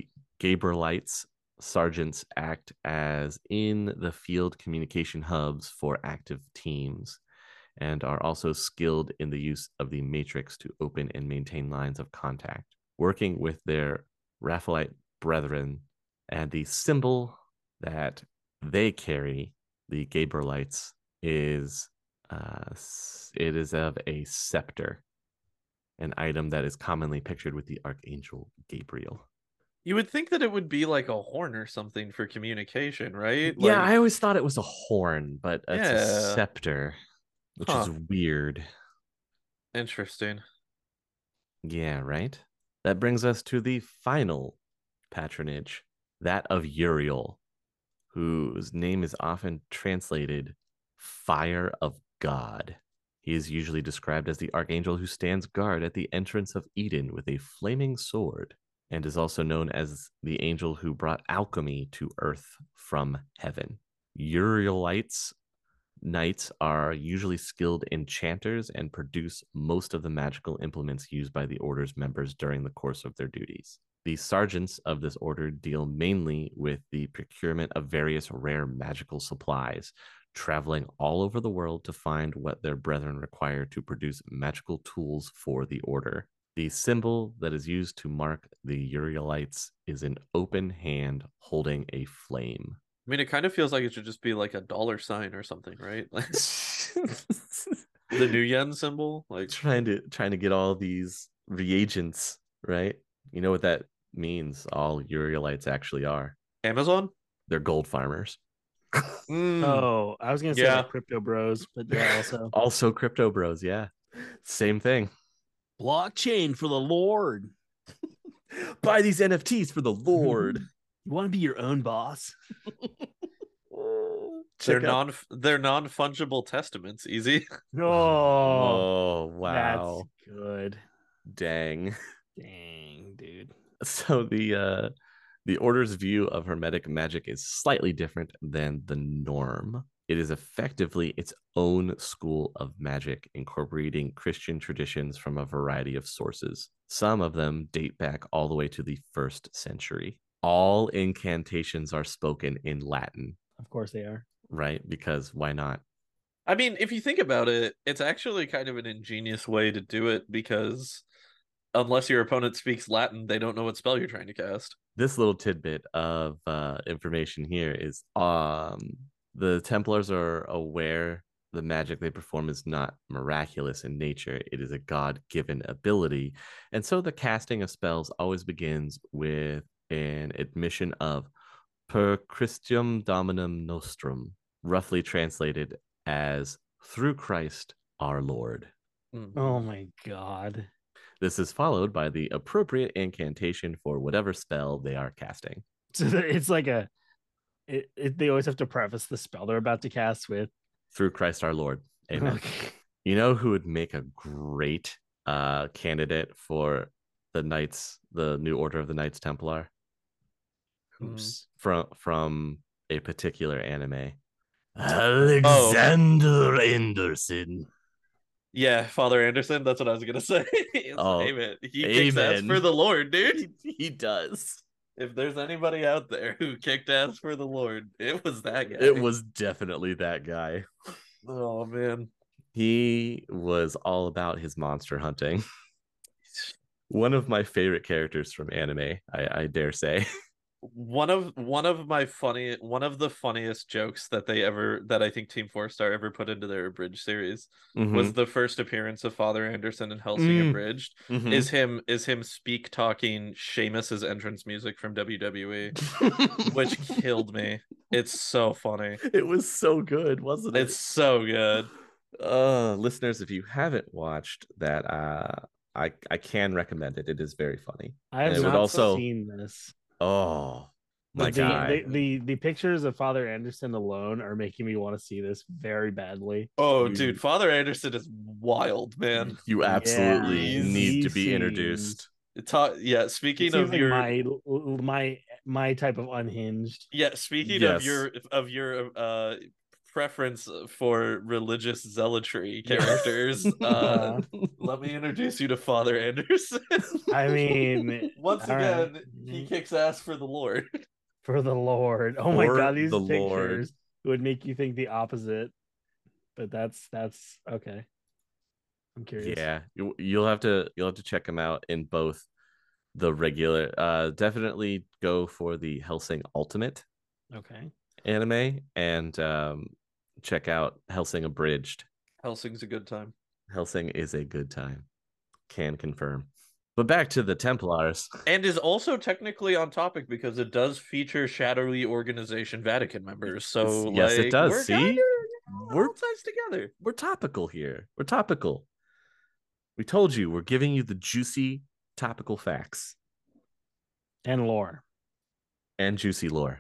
A: Gabrielites sergeants act as in the field communication hubs for active teams and are also skilled in the use of the matrix to open and maintain lines of contact, working with their Raphaelite brethren. And the symbol that they carry, the Gabrielites, is uh, it is of a scepter, an item that is commonly pictured with the Archangel Gabriel.
C: You would think that it would be like a horn or something for communication, right?
A: Yeah,
C: Like,
A: I always thought it was a horn, but it's a
C: Yeah.
A: scepter, which
C: Huh.
A: is weird.
C: Interesting.
A: Yeah, right? That brings us to the final patronage, that of Uriel, whose name is often translated Fire of God. He is usually described as the archangel who stands guard at the entrance of Eden with a flaming sword, and is also known as the angel who brought alchemy to earth from heaven. Urielites knights are usually skilled enchanters and produce most of the magical implements used by the order's members during the course of their duties. The sergeants of this order deal mainly with the procurement of various rare magical supplies, traveling all over the world to find what their brethren require to produce magical tools for the order. The symbol that is used to mark the Urielites is an open hand holding a flame.
C: I mean, it kind of feels like it should just be like a dollar sign or something, right? Like the new yen symbol. Like,
A: trying to trying to get all these reagents, right? You know what that means? All Urielites actually are.
C: Amazon?
A: They're gold farmers.
C: Mm.
B: Oh, I was gonna say
C: Yeah.
B: like crypto bros, but yeah, also
A: Also crypto bros, yeah. Same thing.
B: blockchain for the Lord.
A: Buy these N F Ts for the Lord.
B: You want to be your own boss?
C: They're
A: Check out-
C: non they're non fungible testaments. Easy.
B: Oh,
A: Oh, wow.
B: that's good.
A: Dang.
B: Dang, dude.
A: So the uh the order's view of hermetic magic is slightly different than the norm. It is effectively its own school of magic, incorporating Christian traditions from a variety of sources. Some of them date back all the way to the first century. All incantations are spoken in Latin,
B: Of course they are.
A: right? Because why not?
C: I mean, if you think about it, it's actually kind of an ingenious way to do it because unless your opponent speaks Latin, they don't know what spell you're trying to cast.
A: This little tidbit of uh, information here is um, the Templars are aware the magic they perform is not miraculous in nature. It is a God-given ability. And so the casting of spells always begins with an admission of per Christium Dominum Nostrum, roughly translated as through Christ our Lord.
C: Mhm.
B: Oh my god.
A: This is followed by the appropriate incantation for whatever spell they are casting.
B: So it's like a it, it, they always have to preface the spell they're about to cast with
A: Through Christ our Lord. Amen.
B: Okay.
A: You know who would make a great uh, candidate for the Knights, the new Order of the Knights Templar?
B: Oops.
A: From from a particular anime. Alexander
C: Oh.
A: Anderson.
C: Yeah, Father Anderson. That's what I was gonna say.
A: Oh,
C: Amen. He kicks ass
A: amen.
C: for the Lord, dude.
A: He, he does.
C: If there's anybody out there who kicked ass for the Lord, it was that guy.
A: It was definitely that guy.
C: Oh man.
A: He was all about his monster hunting. One of my favorite characters from anime, I, I dare say.
C: One of one of my funny one of the funniest jokes that they ever that I think Team Four Star ever put into their abridged series
A: Mhm.
C: was the first appearance of Father Anderson in Helsing
A: Mm.
C: Abridged.
A: Mhm.
C: Is him is him speak talking Sheamus's entrance music from W W E, which killed me. It's so funny.
A: It was so good, wasn't it?
C: It's so good.
A: Uh, listeners, if you haven't watched that, uh, I I can recommend it. It is very funny.
B: I have
A: And it would
B: not
A: also-
B: seen this.
A: Oh my
B: But the,
A: god!
B: the, the the pictures of Father Anderson alone are making me want to see this very badly.
C: Oh,
A: You-
C: dude, Father Anderson is wild, man.
A: You absolutely
C: Yeah,
A: need to
B: he
A: be
B: seems-
A: introduced.
C: Ta- yeah,
B: He
C: speaking
B: seems
C: of
B: like
C: your
B: my my my type of unhinged.
C: yeah, speaking
A: Yes.
C: of your of your uh preference for religious zealotry
B: Yes.
C: characters, uh,
B: Uh,
C: let me introduce you to Father Anderson.
B: I mean,
C: Once
B: all
C: again,
B: right.
C: he kicks ass for the Lord.
B: For the Lord. Oh my
A: For
B: god, these
A: the
B: pictures would make you think the opposite. But that's that's okay. I'm curious.
A: Yeah, you, you'll have to you'll have to check them out in both the regular. Uh, definitely go for the Hellsing Ultimate
B: Okay.
A: anime and um, check out Hellsing Abridged.
C: Helsing's a good time.
A: Hellsing is a good time. Can confirm. But back to the Templars.
C: And is also technically on topic because it does feature shadowy organization Vatican members. So
A: It's- yes,
C: like,
A: it does.
C: We're
A: See,
C: kinda, you know,
A: we're
C: all sides together.
A: we're topical here. We're topical. We told you we're giving you the juicy topical facts
B: And lore.
A: and juicy lore.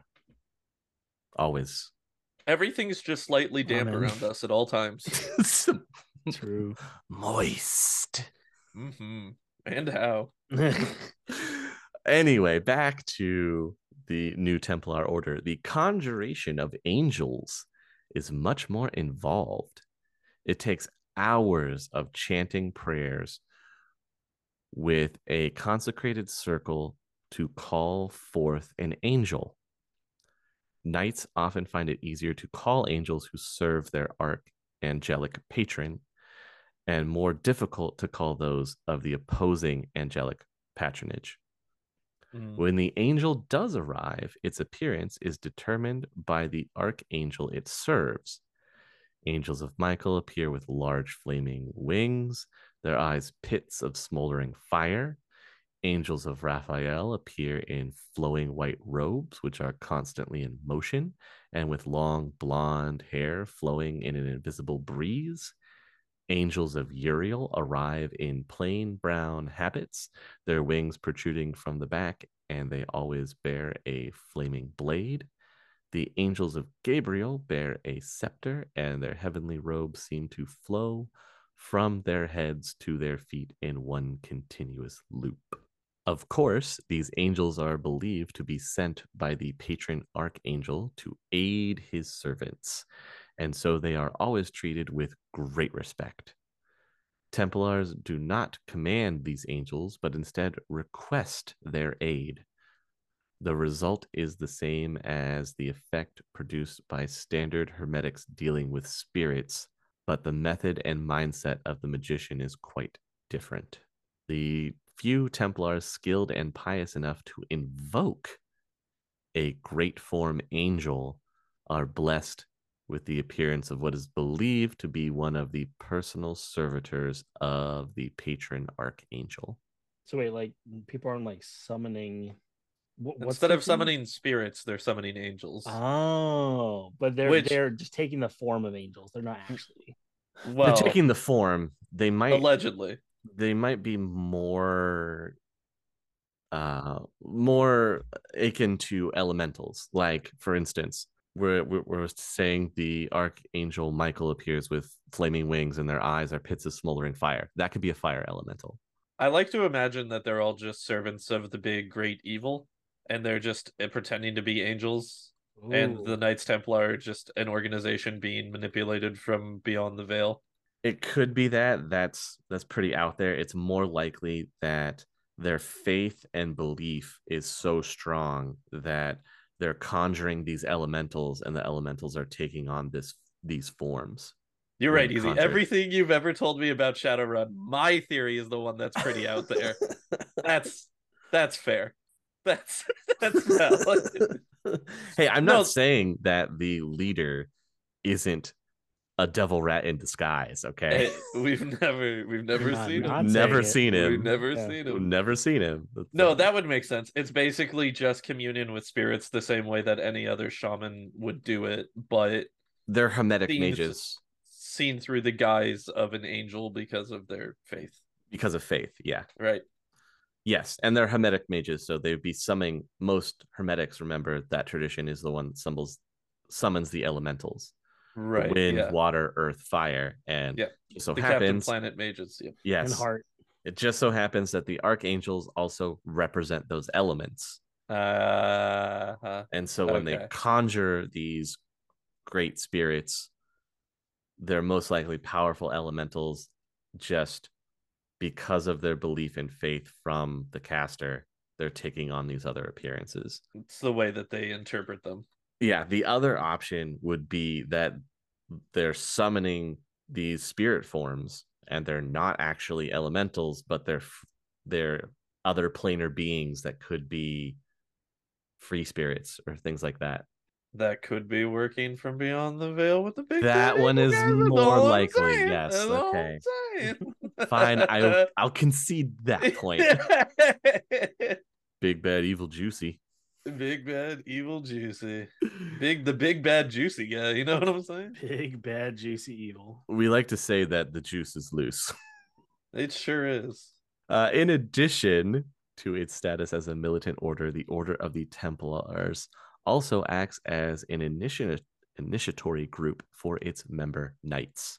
A: Always.
C: Everything's just slightly damp
B: Amen.
C: around us at all times.
B: True.
A: Moist.
C: Mm-hmm. And how?
A: Anyway, back to the new Templar order. The conjuration of angels is much more involved. It takes hours of chanting prayers with a consecrated circle to call forth an angel. Knights often find it easier to call angels who serve their archangelic patron, and more difficult to call those of the opposing angelic patronage.
C: Mm.
A: When the angel does arrive, its appearance is determined by the archangel it serves. Angels of Michael appear with large flaming wings, their eyes pits of smoldering fire. Angels of Raphael appear in flowing white robes, which are constantly in motion, and with long blonde hair flowing in an invisible breeze. Angels of Uriel arrive in plain brown habits, their wings protruding from the back, and they always bear a flaming blade. The angels of Gabriel bear a scepter, and their heavenly robes seem to flow from their heads to their feet in one continuous loop. Of course, these angels are believed to be sent by the patron archangel to aid his servants, and so they are always treated with great respect. Templars do not command these angels, but instead request their aid. The result is the same as the effect produced by standard hermetics dealing with spirits, but the method and mindset of the magician is quite different. The few Templars skilled and pious enough to invoke a great form angel are blessed with the appearance of what is believed to be one of the personal servitors of the patron archangel.
B: So wait, like people aren't like summoning. What, what's
C: Instead
B: the
C: of
B: thing?
C: summoning spirits, they're summoning angels.
B: Oh, but they're
C: Which-
B: they're just taking the form of angels. They're not actually.
C: well,
A: They're taking the form. They might
C: allegedly.
A: they might be more uh more akin to elementals. Like, for instance, we're, we're, we're saying the archangel Michael appears with flaming wings and their eyes are pits of smoldering fire. That could be a fire elemental.
C: I like to imagine that they're all just servants of the big great evil, and they're just uh, pretending to be angels, and the
B: Ooh.
C: Knights Templar are just an organization being manipulated from beyond the veil.
A: It could be that. That's that's pretty out there. It's more likely that their faith and belief is so strong that they're conjuring these elementals, and the elementals are taking on this these forms.
C: You're
A: when
C: right,
A: you
C: Easy.
A: conjure it.
C: Everything you've ever told me about Shadowrun, my theory is the one that's pretty out there. That's that's fair. That's that's valid.
A: Hey, I'm
C: No.
A: not saying that the leader isn't a devil rat in disguise, okay?
C: Hey, we've never we've never
B: Not-
C: seen
B: not
C: him.
A: Never
B: saying it.
A: seen
C: We've
A: him.
C: never
B: Yeah.
C: seen
A: We've
C: him.
A: never seen him. That's,
C: No,
A: uh,
C: that would make sense. It's basically just communion with spirits the same way that any other shaman would do it, but
A: they're hermetic
C: Seems-
A: mages
C: seen through the guise of an angel because of their faith.
A: because of faith. Yeah.
C: Right.
A: Yes, and they're hermetic mages, so they'd be summoning. Most hermetics, remember, that tradition is the one that summons summons the elementals:
C: Right.
A: wind,
C: yeah.
A: water, earth, fire, and
C: Yeah.
A: it so
C: The Captain
A: happens.
C: Planet mages. Yeah.
A: Yes,
B: And heart.
A: it just so happens that the archangels also represent those elements,
C: Uh, huh.
A: and so when they
C: Okay.
A: conjure these great spirits, they're most likely powerful elementals just because of their belief and faith from the caster. They're taking on these other appearances.
C: It's the way that they interpret them.
A: Yeah, the other option would be that they're summoning these spirit forms and they're not actually elementals, but they're they're other planar beings that could be free spirits or things like that.
C: That could be working from beyond the veil with the big
A: That one is
C: guys.
A: more
C: That's
A: likely.
C: saying.
A: Yes.
C: That's all
A: Okay.
C: I'm saying.
A: Fine. I'll I'll concede that point. Big bad evil juicy.
C: Big bad evil juicy. Big the big bad juicy guy. You know what I'm saying?
B: Big bad juicy evil.
A: We like to say that the juice is loose.
C: It sure is.
A: Uh, in addition to its status as a militant order, the Order of the Templars also acts as an initi- initiatory group for its member knights.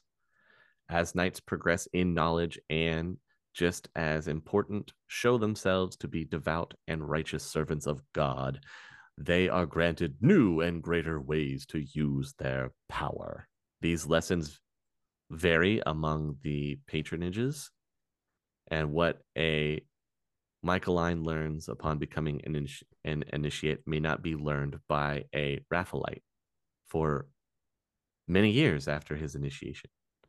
A: As knights progress in knowledge and, just as important, show themselves to be devout and righteous servants of God, they are granted new and greater ways to use their power. These lessons vary among the patronages, and what a Michaeline learns upon becoming an, in- an initiate may not be learned by a Raphaelite for many years after his initiation.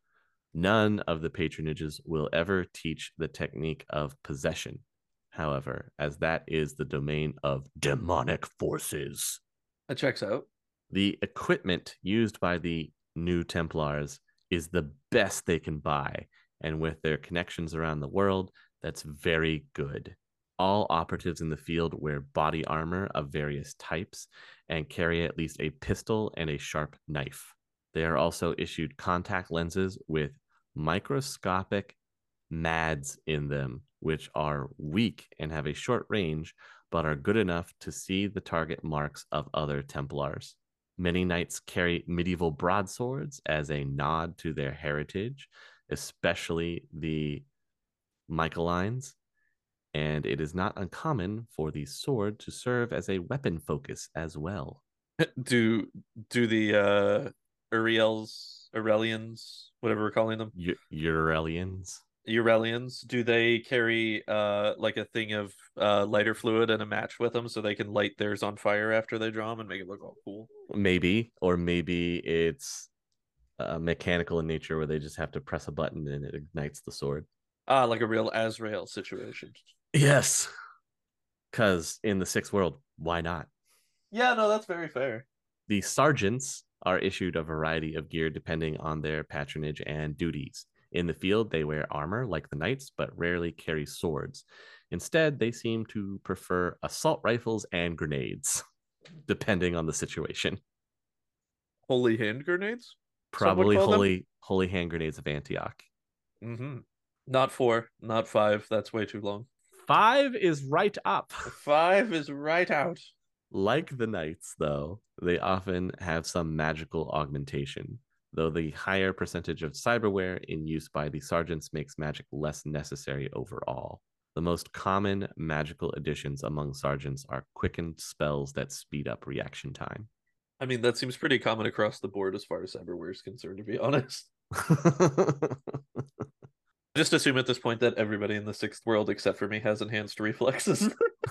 A: None of the patronages will ever teach the technique of possession, however, as that is the domain of demonic forces.
C: That checks out.
A: The equipment used by the new Templars is the best they can buy, and with their connections around the world, that's very good. All operatives in the field wear body armor of various types and carry at least a pistol and a sharp knife. They are also issued contact lenses with microscopic mads in them, which are weak and have a short range, but are good enough to see the target marks of other Templars. Many knights carry medieval broadswords as a nod to their heritage, especially the Michaelines, and it is not uncommon for the sword to serve as a weapon focus as well.
C: do do the uh Uriels, Aurelians, whatever we're calling them,
A: U- Urelians.
C: Eurelians, do they carry uh like a thing of uh lighter fluid and a match with them so they can light theirs on fire after they draw them and make it look all cool?
A: Maybe, or maybe it's uh, mechanical in nature where they just have to press a button and it ignites the sword.
C: Ah, like a real Azrael situation.
A: Yes, because in the sixth world, why not?
C: Yeah, no, that's very fair.
A: The sergeants are issued a variety of gear depending on their patronage and duties. In the field, they wear armor like the knights, but rarely carry swords. Instead, they seem to prefer assault rifles and grenades, depending on the situation.
C: Holy hand grenades?
A: Probably holy holy hand grenades of Antioch.
C: Mm-hmm. Not four, not five. That's way too long.
A: Five is right up.
C: Five is right out.
A: Like the knights, though, they often have some magical augmentation, though the higher percentage of cyberware in use by the sergeants makes magic less necessary overall. The most common magical additions among sergeants are quickened spells that speed up reaction time.
C: I mean, that seems pretty common across the board as far as cyberware is concerned, to be honest. Just assume at this point that everybody in the sixth world except for me has enhanced reflexes.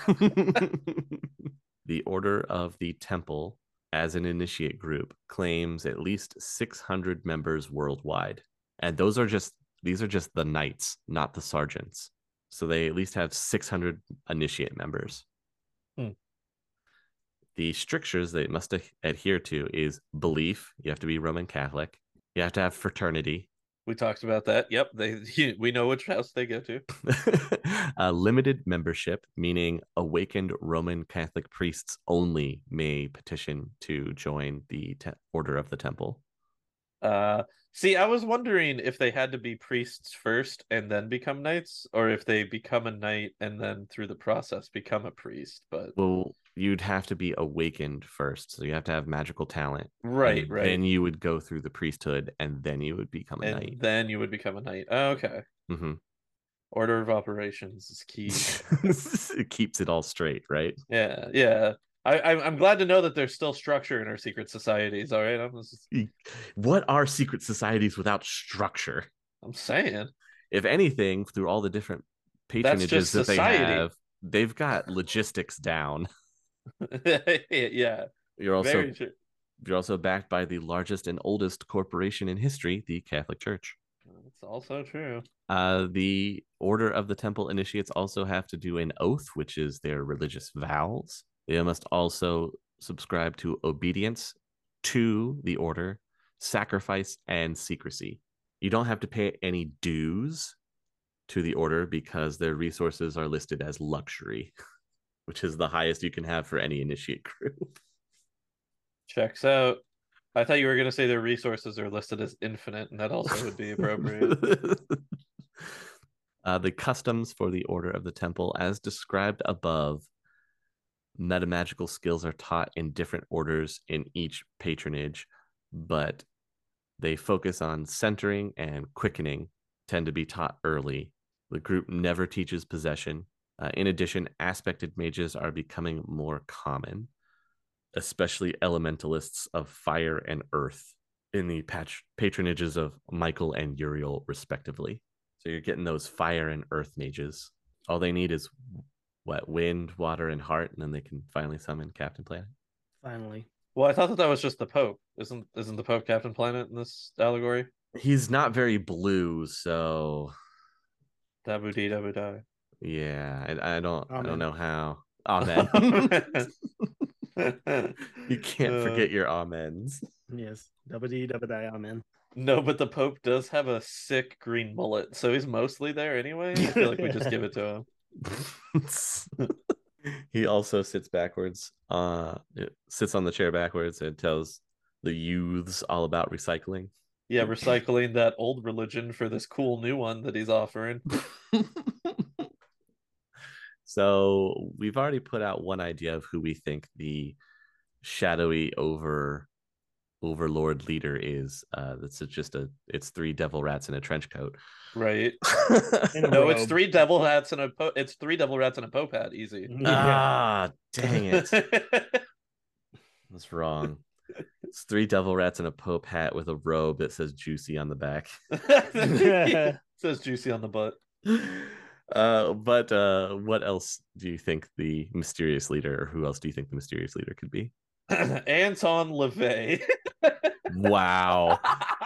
A: The Order of the Temple, as an initiate group, claims at least six hundred members worldwide. And those are just, these are just the knights, not the sergeants. So they at least have six hundred initiate members.
C: Hmm.
A: The strictures they must adhere to is belief. You have to be Roman Catholic. You have to have fraternity.
C: We talked about that. Yep, they we know which house they go to.
A: A limited membership, meaning awakened Roman Catholic priests only may petition to join the te- Order of the Temple.
C: Uh, see, I was wondering if they had to be priests first and then become knights, or if they become a knight and then through the process become a priest. But
A: well, you'd have to be awakened first, so you have to have magical talent,
C: right, right.
A: Then you would go through the priesthood, and then you would become a
C: and
A: knight.
C: Then you would become a knight. Oh, okay.
A: Mm-hmm.
C: Order of operations is key.
A: It keeps it all straight, right?
C: Yeah, yeah. I, I'm I'm glad to know that there's still structure in our secret societies. All right, I'm just,
A: What are secret societies without structure?
C: I'm saying
A: If anything, through all the different
C: that's
A: patronages
C: just
A: that they
C: society.
A: have, they've got logistics down.
C: Yeah,
A: You're also
C: very true.
A: you're also backed by the largest and oldest corporation in history, the Catholic Church.
C: It's also true.
A: Uh, the Order of the Temple Initiates also have to do an oath, which is their religious vows. They must also subscribe to obedience to the order, sacrifice, and secrecy. You don't have to pay any dues to the order because their resources are listed as luxury, which is the highest you can have for any initiate group.
C: Checks out. I thought you were going to say their resources are listed as infinite, and that also would be appropriate.
A: uh, the customs for the Order of the Temple, as described above, metamagical skills are taught in different orders in each patronage, but they focus on centering and quickening, tend to be taught early. The group never teaches possession. Uh, in addition, aspected mages are becoming more common, especially elementalists of fire and earth in the patch- patronages of Michael and Uriel, respectively. So you're getting those fire and earth mages. All they need is what, wind, water, and heart, and then they can finally summon Captain Planet.
B: Finally.
C: Well, I thought that that was just the Pope. Isn't isn't the Pope Captain Planet in this allegory?
A: He's not very blue, so
C: Dabu dee dabu die.
A: yeah, I, I don't I
B: Amen.
A: don't know how. Amen. You can't
C: Uh,
A: forget your amens.
B: Yes. Double D, double die, amen.
C: No, but the Pope does have a sick green mullet, so he's mostly there anyway. I feel like we just give it to him.
A: He also sits backwards, uh, sits on the chair backwards and tells the youths all about recycling.
C: Yeah, recycling that old religion for this cool new one that he's offering.
A: So we've already put out one idea of who we think the shadowy over overlord leader is. Uh, that's just a it's three devil rats in a trench coat.
C: Right.
B: In a
C: No,
B: robe.
C: it's three devil hats and a po- it's three devil rats and a pope hat. Easy.
B: Yeah.
A: Ah, dang it. That's wrong. It's three devil rats and a pope hat with a robe that says juicy on the back.
C: It says juicy on the butt.
A: Uh, but uh, what else do you think the mysterious leader, or who else do you think the mysterious leader could be?
C: Anton LaVey.
A: Wow.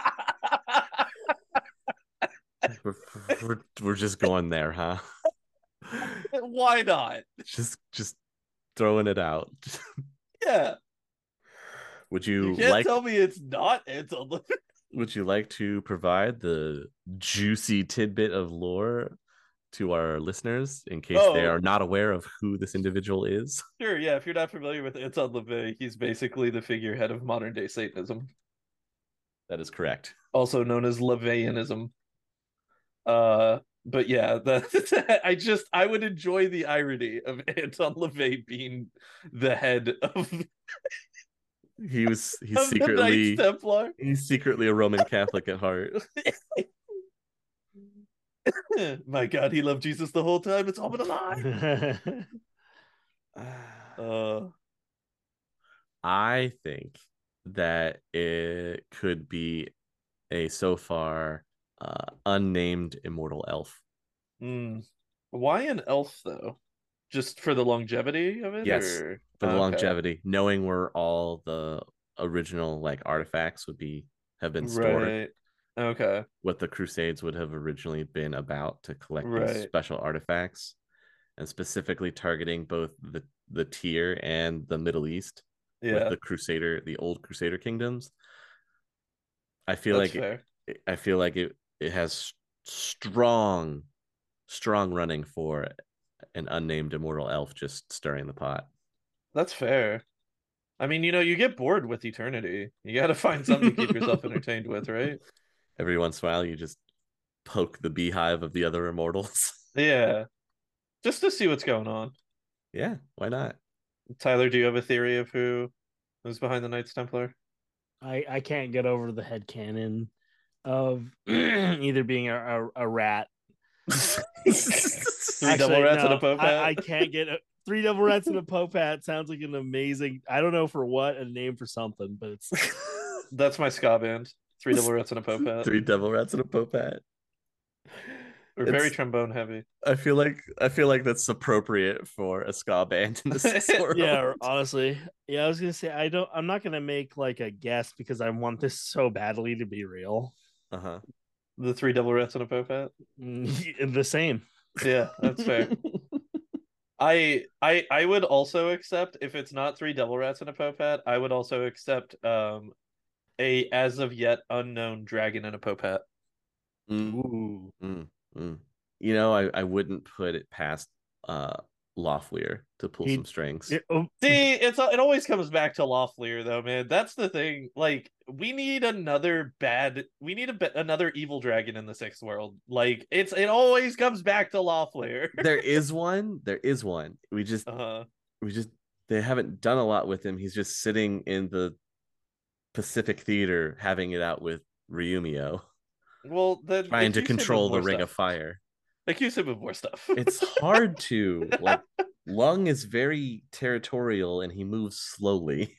A: we're, we're, we're just going there, huh?
C: Why not?
A: Just just throwing it out.
C: Yeah.
A: Would
C: You
A: you,
C: can't
A: like
C: tell me it's not Anton LaVey.
A: would you like to provide the juicy tidbit of lore to our listeners in case they
C: Oh.
A: are not aware of who this individual is?
C: Sure, yeah. If you're not familiar with Anton LaVey, he's basically the figurehead of modern day Satanism,
A: That is correct.
C: also known as LaVeyanism. Uh, but yeah, the, I just I would enjoy the irony of Anton LaVey being the head of,
A: He was he's
C: of the
A: secretly
C: Knights Templar.
A: he's secretly a Roman Catholic at heart.
C: My God, he loved Jesus the whole time. It's all been a lie. Uh,
A: I think that it could be a so far uh, unnamed immortal elf.
C: mm. Why an elf though? Just for the longevity of it?
A: Yes,
C: or...
A: for the
C: Okay.
A: longevity, knowing where all the original like artifacts would be have been stored,
C: Right. Okay.
A: what the Crusades would have originally been about to collect these
C: Right.
A: special artifacts, and specifically targeting both the the tier and the Middle East with
C: Yeah,
A: the Crusader, the old Crusader kingdoms. I feel
C: that's
A: like
C: fair.
A: it, I feel like it it has strong, strong running for an unnamed immortal elf just stirring the pot.
C: That's fair. I mean, you know, you get bored with eternity. You got to find something to keep yourself entertained with, right?
A: Every once in a while, you just poke the beehive of the other immortals.
C: Yeah. Just to see what's going on.
A: Yeah, why not?
C: Tyler, do you have a theory of who who's behind the Knights Templar?
B: I, I can't get over the headcanon of either being a, a, a rat.
C: Three
B: Actually,
C: devil rats and
B: no,
C: a pope hat?
B: I, I can't get Three Devil Rats and a Popat sounds like an amazing. I don't know for what, a name for something, but it's
C: That's my ska band. Three Devil Rats and a Popat.
A: Three devil rats and a popat.
C: We're very
A: It's-
C: trombone heavy.
A: I feel like I feel like that's appropriate for a ska band in the sixth world.
B: yeah. Honestly, yeah. I was gonna say I don't. I'm not gonna make like a guess because I want this so badly to be real.
A: Uh-huh.
C: The Three Devil Rats and a Popat.
B: The same.
C: Yeah, that's fair. I I I would also accept if it's not Three Devil Rats and a Popat. I would also accept um a as of yet unknown dragon and a Popat.
A: Mm,
B: Ooh.
A: mm, mm. You know, I, I wouldn't put it past uh Lothlear to pull
B: He-
A: some strings.
B: It- oh,
C: See, it's it always comes back to Lothlear though, man. That's the thing. Like, we need another bad. We need a ba- another evil dragon in the sixth world. Like, it's it always comes back to Lothlear.
A: There is one. There is one. We just
C: Uh-huh.
A: we just they haven't done a lot with him. He's just sitting in the Pacific Theater having it out with Ryumio,
C: Well, then
A: trying to
C: accuse him of
A: control the
C: more
A: Ring
C: stuff.
A: of Fire.
C: Accuse him of more stuff.
A: It's hard to like Lung is very territorial and he moves slowly.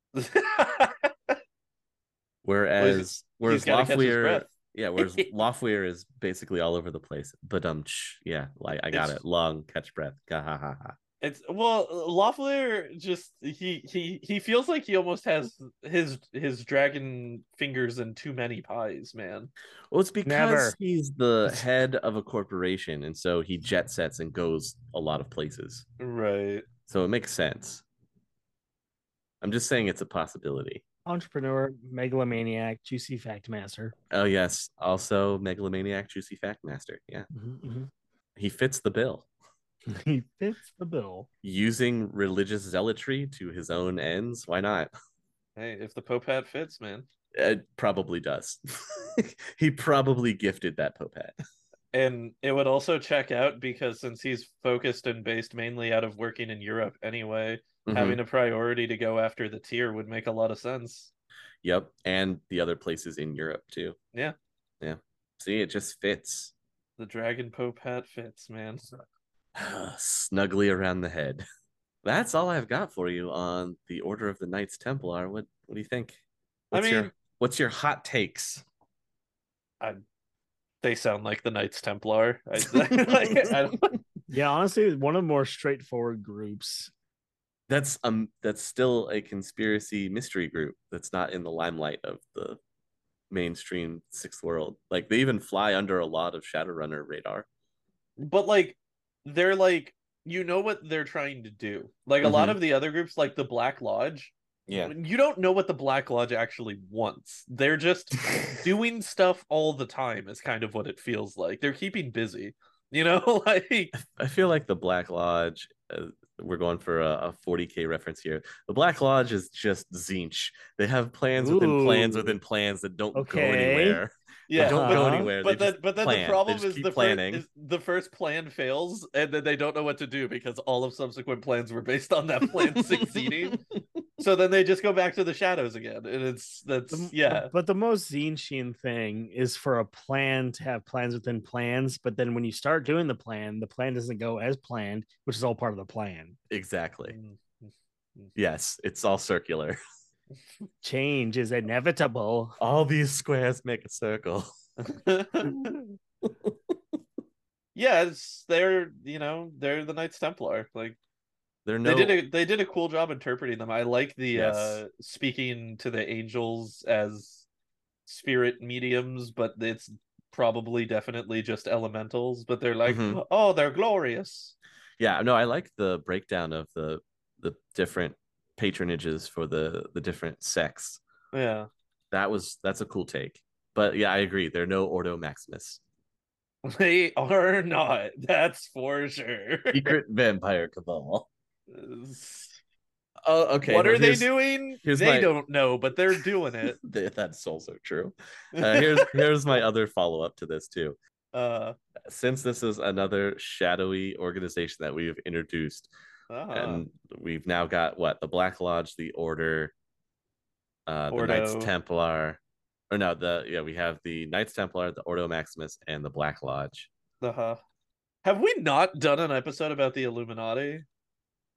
A: Whereas
C: he's
A: whereas
C: gotta catch his
A: Lothlear,
C: breath.
A: yeah, whereas Lothlear is basically all over the place. But um, yeah, like I got
C: It's-
A: it. Lung, catch breath. Ga ha ha ha.
C: It's well, Lothlear just he he he feels like he almost has his his dragon fingers in too many pies, man.
A: Well, it's because
B: Never.
A: he's the head of a corporation, and so he jet sets and goes a lot of places.
C: Right.
A: So it makes sense. I'm just saying it's a possibility.
B: Entrepreneur, megalomaniac, juicy fact master.
A: Oh yes, also megalomaniac, juicy fact master. Yeah,
B: Mhm,
A: he fits the bill.
B: mhm. He fits the bill.
A: Using religious zealotry to his own ends. Why not?
C: Hey, if the Popat fits, man.
A: It probably does. He probably gifted that Popat.
C: And it would also check out because since he's focused and based mainly out of working in Europe anyway,
A: Mhm.
C: having a priority to go after the tier would make a lot of sense.
A: Yep, and the other places in Europe too.
C: Yeah.
A: Yeah. See, it just fits.
C: The Dragon Popat fits, man.
A: Snugly around the head. That's all I've got for you on the Order of the Knights Templar. What what do you think?
C: I
A: What's
C: mean-
A: your what's your hot takes?
C: They sound like the Knights Templar. I, like, I don't,
B: Yeah, honestly, one of the more straightforward groups.
A: That's um that's still a conspiracy mystery group that's not in the limelight of the mainstream sixth world. Like they even fly under a lot of Shadowrunner radar.
C: but like they're like you know what they're trying to do. Like a lot
A: Mhm.
C: of the other groups, like the Black Lodge,
A: Yeah.
C: you don't know what the Black Lodge actually wants. They're just doing stuff all the time. Is kind of what it feels like. They're keeping busy. You know, like
A: I feel like the Black Lodge, uh, we're going for a, a forty K reference here. The Black Lodge is just Zinch. They have plans within plans
B: Ooh.
A: within plans that don't go
B: Okay.
A: anywhere.
C: yeah,
A: They don't
C: but,
A: go
B: Uh-huh.
A: anywhere.
C: but
A: they
C: then
A: just
C: but then
A: plan.
C: the
A: They
C: problem
A: just
C: is
A: keep
C: the
A: planning.
C: first is the first plan fails, and then they don't know what to do because all of subsequent plans were based on that plan succeeding. So then they just go back to the shadows again, and it's that's
B: The-
C: yeah.
B: But the most Zinchian thing is for a plan to have plans within plans. But then when you start doing the plan, the plan doesn't go as planned, which is all part of the plan.
A: Exactly.
C: Mm.
A: Yes, it's all circular.
B: Change is inevitable.
A: All these squares make a circle.
C: Yeah, it's they're you know they're the Knights Templar. Like
A: They're no
C: they did a they did a cool job interpreting them. I like the
A: Yes.
C: uh speaking to the angels as spirit mediums, but it's probably definitely just elementals. But they're like,
A: Mhm.
C: oh, they're glorious.
A: Yeah, no, I like the breakdown of the the different patronages for the the different sects.
C: Yeah.
A: That was that's a cool take. But yeah, I agree. They're no Ordo Maximus.
C: They are not. That's for sure.
A: Secret vampire cabal. Oh, okay.
C: What
A: no,
C: are they
A: here's-
C: doing?
A: here's
C: They
A: my-
C: don't know, but they're doing it.
A: Th- That's also true. Uh, here's here's my other follow up to this too.
C: uh,
A: Since this is another shadowy organization that we've introduced,
C: uh
A: and we've now got what the Black Lodge, the Order, uh, the Knights
C: Ordo.
A: Templar, or no, the yeah we have the Knights Templar, the Ordo Maximus, and the Black Lodge.
C: uh-huh. Have we not done an episode about the Illuminati?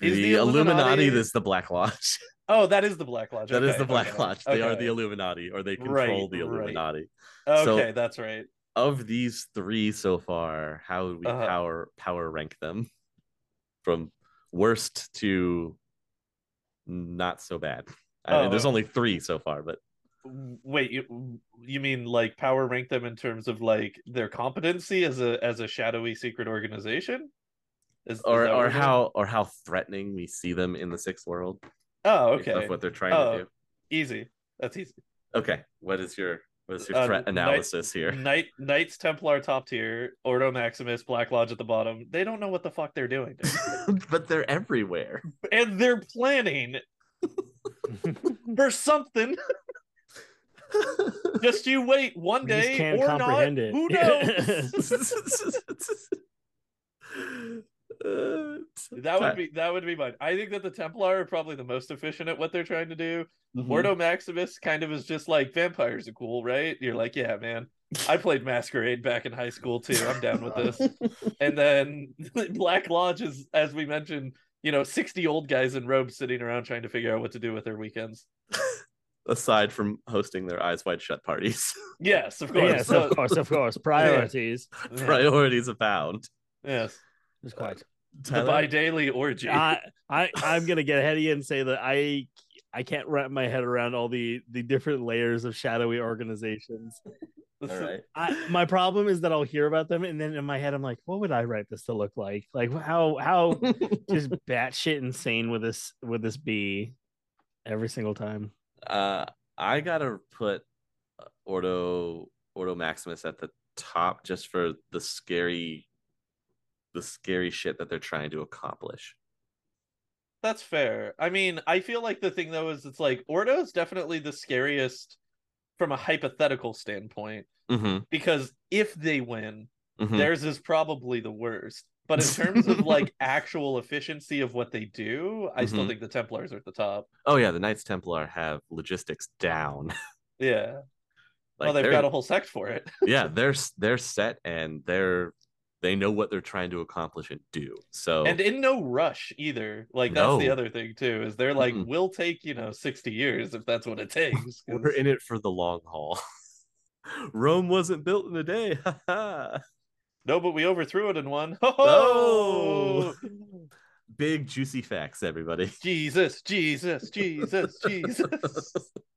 C: Is
A: the,
C: the
A: Illuminati,
C: Illuminati-
A: this is the Black Lodge.
C: Oh, that is the Black Lodge.
A: That is
C: Okay,
A: the Black
C: okay,
A: Lodge. They are
C: okay.
A: the Illuminati, or they control
C: Right,
A: the
C: right.
A: Illuminati.
C: Okay,
A: So-
C: that's right.
A: Of these three so far, how would we
C: Uh-huh.
A: power power rank them from worst to not so bad? I mean, there's
C: Oh.
A: only three so far, but
C: Wait, you you mean like power rank them in terms of like their competency as a as a shadowy secret organization? Is, is
A: or
C: that what
A: or
C: we're doing?
A: how or how threatening we see them in the sixth world
C: Oh,
A: based
C: okay.
A: off what they're trying
C: Oh,
A: to do.
C: easy. That's easy.
A: Okay, what is your what is your
C: Uh,
A: threat
C: Knight-
A: analysis here?
C: Knight Knights Templar top tier, Ordo Maximus, Black Lodge at the bottom. They don't know what the fuck they're doing, dude.
A: But they're everywhere.
C: And they're planning for something. Just you wait one
B: We just
C: day
B: can't
C: or
B: comprehend
C: not.
B: it.
C: Who knows?
A: Uh,
C: That would be that would be mine. I think that the Templar are probably the most efficient at what they're trying to do.
A: Mhm.
C: Ordo Maximus kind of is just like vampires are cool, right? You're like, yeah, man. I played Masquerade back in high school too. I'm down with this. And then Black Lodge is, as we mentioned, you know, sixty old guys in robes sitting around trying to figure out what to do with their weekends.
A: Aside from hosting their eyes wide shut parties,
C: Yes, of course.
B: Yes,
C: So-
B: of course, of course. Priorities.
C: Yeah.
A: priorities abound.
C: Yes.
B: Just quite.
C: The
A: Tyler?
C: bi-daily orgy.
B: I, I, I'm gonna get ahead of you and say that I, I can't wrap my head around all the the different layers of shadowy organizations.
A: All right.
B: I, my problem is that I'll hear about them, and then in my head, I'm like, what would I write this to look like? Like how how just batshit insane would this would this be every single time?
A: Uh, I gotta put Ordo Ordo Maximus at the top just for the scary, the scary shit that they're trying to accomplish.
C: That's fair. I mean, I feel like the thing though is it's like Ordo's definitely the scariest from a hypothetical standpoint
A: Mm-hmm.
C: because if they win,
A: Mhm.
C: theirs is probably the worst. But in terms of like actual efficiency of what they do, I still
A: Mhm.
C: think the Templars are at the top.
A: Oh yeah, the Knights Templar have logistics down.
C: Yeah.
A: Like
C: well, they've
A: they're-
C: got a whole sect for it.
A: yeah, they're they're set and they're they know what they're trying to accomplish and do. So
C: And in no rush either. Like that's the
A: No.
C: other thing too, is they're like,
A: Mm-mm.
C: we'll take, you know, sixty years if that's what it takes. 'cause-
A: we're in it for the long haul. Rome wasn't built in a day.
C: No, but we overthrew it in one.
A: Oh,
C: Oh,
A: big juicy facts, everybody.
C: Jesus, Jesus, Jesus, Jesus.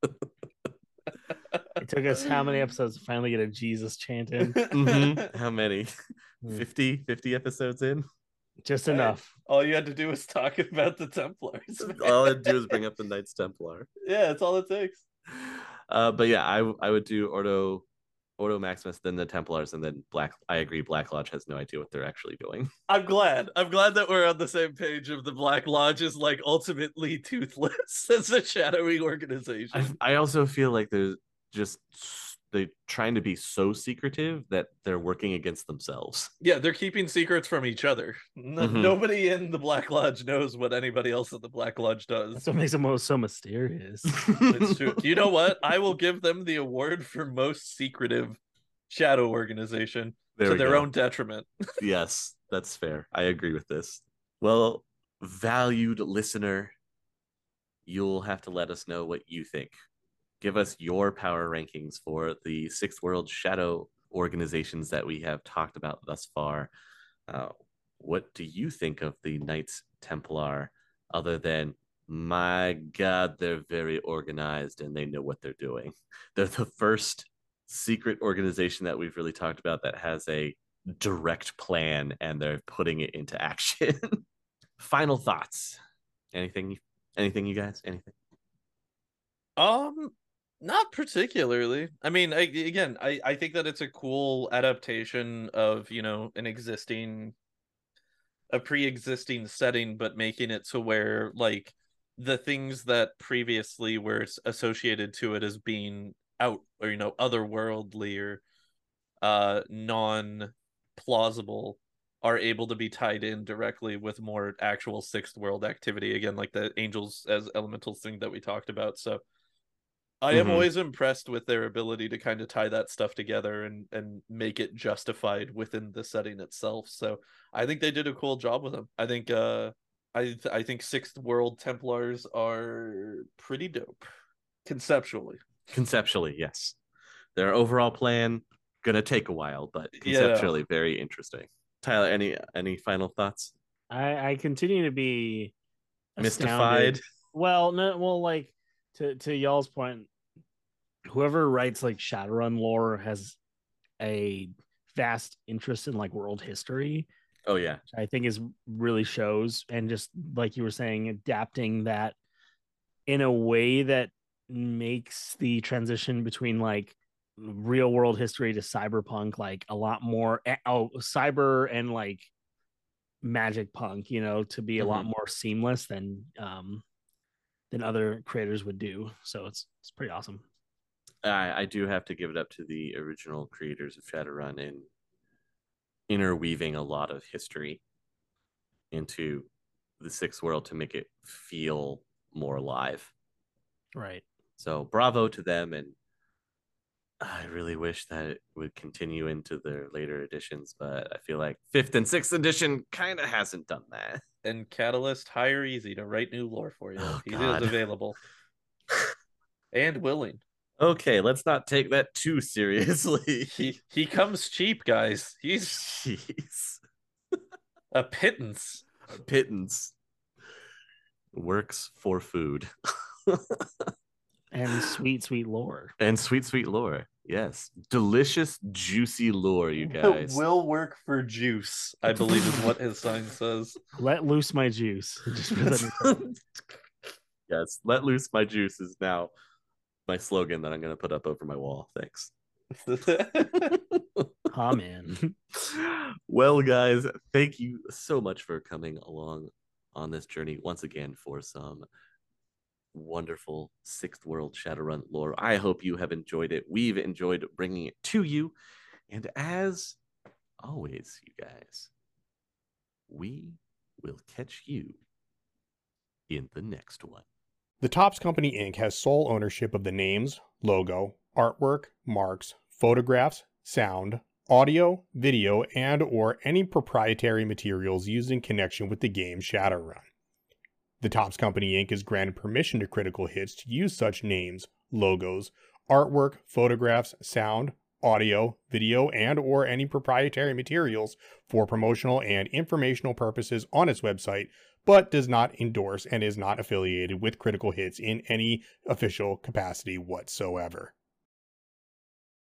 B: It took us how many episodes to finally get a Jesus chant in?
A: Mhm. How many?
B: Hmm.
A: fifty, fifty episodes in.
B: Just
C: Hey.
B: enough.
C: All you had to do was talk about the Templars. man.
A: All I'd do is bring up the Knights Templar.
C: Yeah, that's all it takes.
A: Uh, but yeah, I I would do Ordo Ordo Maximus, then the Templars, and then Black. I agree. Black Lodge has no idea what they're actually doing.
C: I'm glad. I'm glad that we're on the same page of the Black Lodge is like ultimately toothless as a shadowy organization.
A: I I also feel like there's just they're trying to be so secretive that they're working against themselves.
C: Yeah, they're keeping secrets from each other. N-
A: Mhm.
C: Nobody in the Black Lodge knows what anybody else in the Black Lodge does.
B: That's what makes them so mysterious.
C: It's true. You know what? I will give them the award for most secretive shadow organization
A: There
C: to
A: we
C: their
A: go.
C: own detriment.
A: Yes, that's fair. I agree with this. Well, valued listener, you'll have to let us know what you think. Give us your power rankings for the Sixth World Shadow organizations that we have talked about thus far. Uh, what do you think of the Knights Templar, other than, my God, they're very organized and they know what they're doing? They're the first secret organization that we've really talked about that has a direct plan and they're putting it into action. Final thoughts. Anything anything you guys? Anything?
C: Um, not particularly. I mean, I, again, I, I think that it's a cool adaptation of, you know, an existing, a pre-existing setting, but making it to where, like, the things that previously were s- associated to it as being out or, you know, otherworldly or uh non-plausible are able to be tied in directly with more actual sixth world activity, again, like the angels as elementals thing that we talked about. So I am
A: Mhm.
C: always impressed with their ability to kind of tie that stuff together and and make it justified within the setting itself. So I think they did a cool job with them. I think uh I th- I think Sixth World Templars are pretty dope, conceptually.
A: Conceptually, yes. Their overall plan gonna take a while, but
C: Yeah.
A: conceptually very interesting. Tyler, any any final thoughts?
B: I, I continue to be
A: Mystified.
B: astounded. Well, no, well, like to to y'all's point, whoever writes like Shadowrun lore has a vast interest in like world history.
A: Oh yeah.
B: I think is really shows, and just like you were saying, adapting that in a way that makes the transition between like real world history to cyberpunk like a lot more oh cyber and like magic punk, you know, to be a mm-hmm. lot more seamless than um than other creators would do. So it's it's pretty awesome.
A: I, I do have to give it up to the original creators of Shadowrun in interweaving a lot of history into the Sixth World to make it feel more alive.
B: Right.
A: So bravo to them, and I really wish that it would continue into their later editions, but I feel like fifth and sixth edition kind of hasn't done that.
C: And Catalyst, hire Easy to write new lore for you.
A: Oh,
C: he
A: God.
C: is available and willing.
A: Okay, let's not take that too seriously.
C: He he comes cheap, guys. He's
A: Jeez.
C: a pittance.
A: A pittance. Works for food.
B: And sweet, sweet lore.
A: And sweet, sweet lore. Yes. Delicious, juicy lore, you guys.
C: Will work for juice, I believe is what his sign says.
B: Let loose my juice. Just
A: yes, let loose my juice is now my slogan that I'm going to put up over my wall. Thanks.
B: Oh, man.
A: Well, guys, thank you so much for coming along on this journey once again for some wonderful Sixth World Shadowrun lore. I hope you have enjoyed it. We've enjoyed bringing it to you. And as always, you guys, we will catch you in the next one.
D: The Topps Company Incorporated has sole ownership of the names, logo, artwork, marks, photographs, sound, audio, video, and or any proprietary materials used in connection with the game Shadowrun. The Topps Company Incorporated is granted permission to Critical Hits to use such names, logos, artwork, photographs, sound, audio, video, and or any proprietary materials for promotional and informational purposes on its website, but does not endorse and is not affiliated with Critical Hits in any official capacity whatsoever.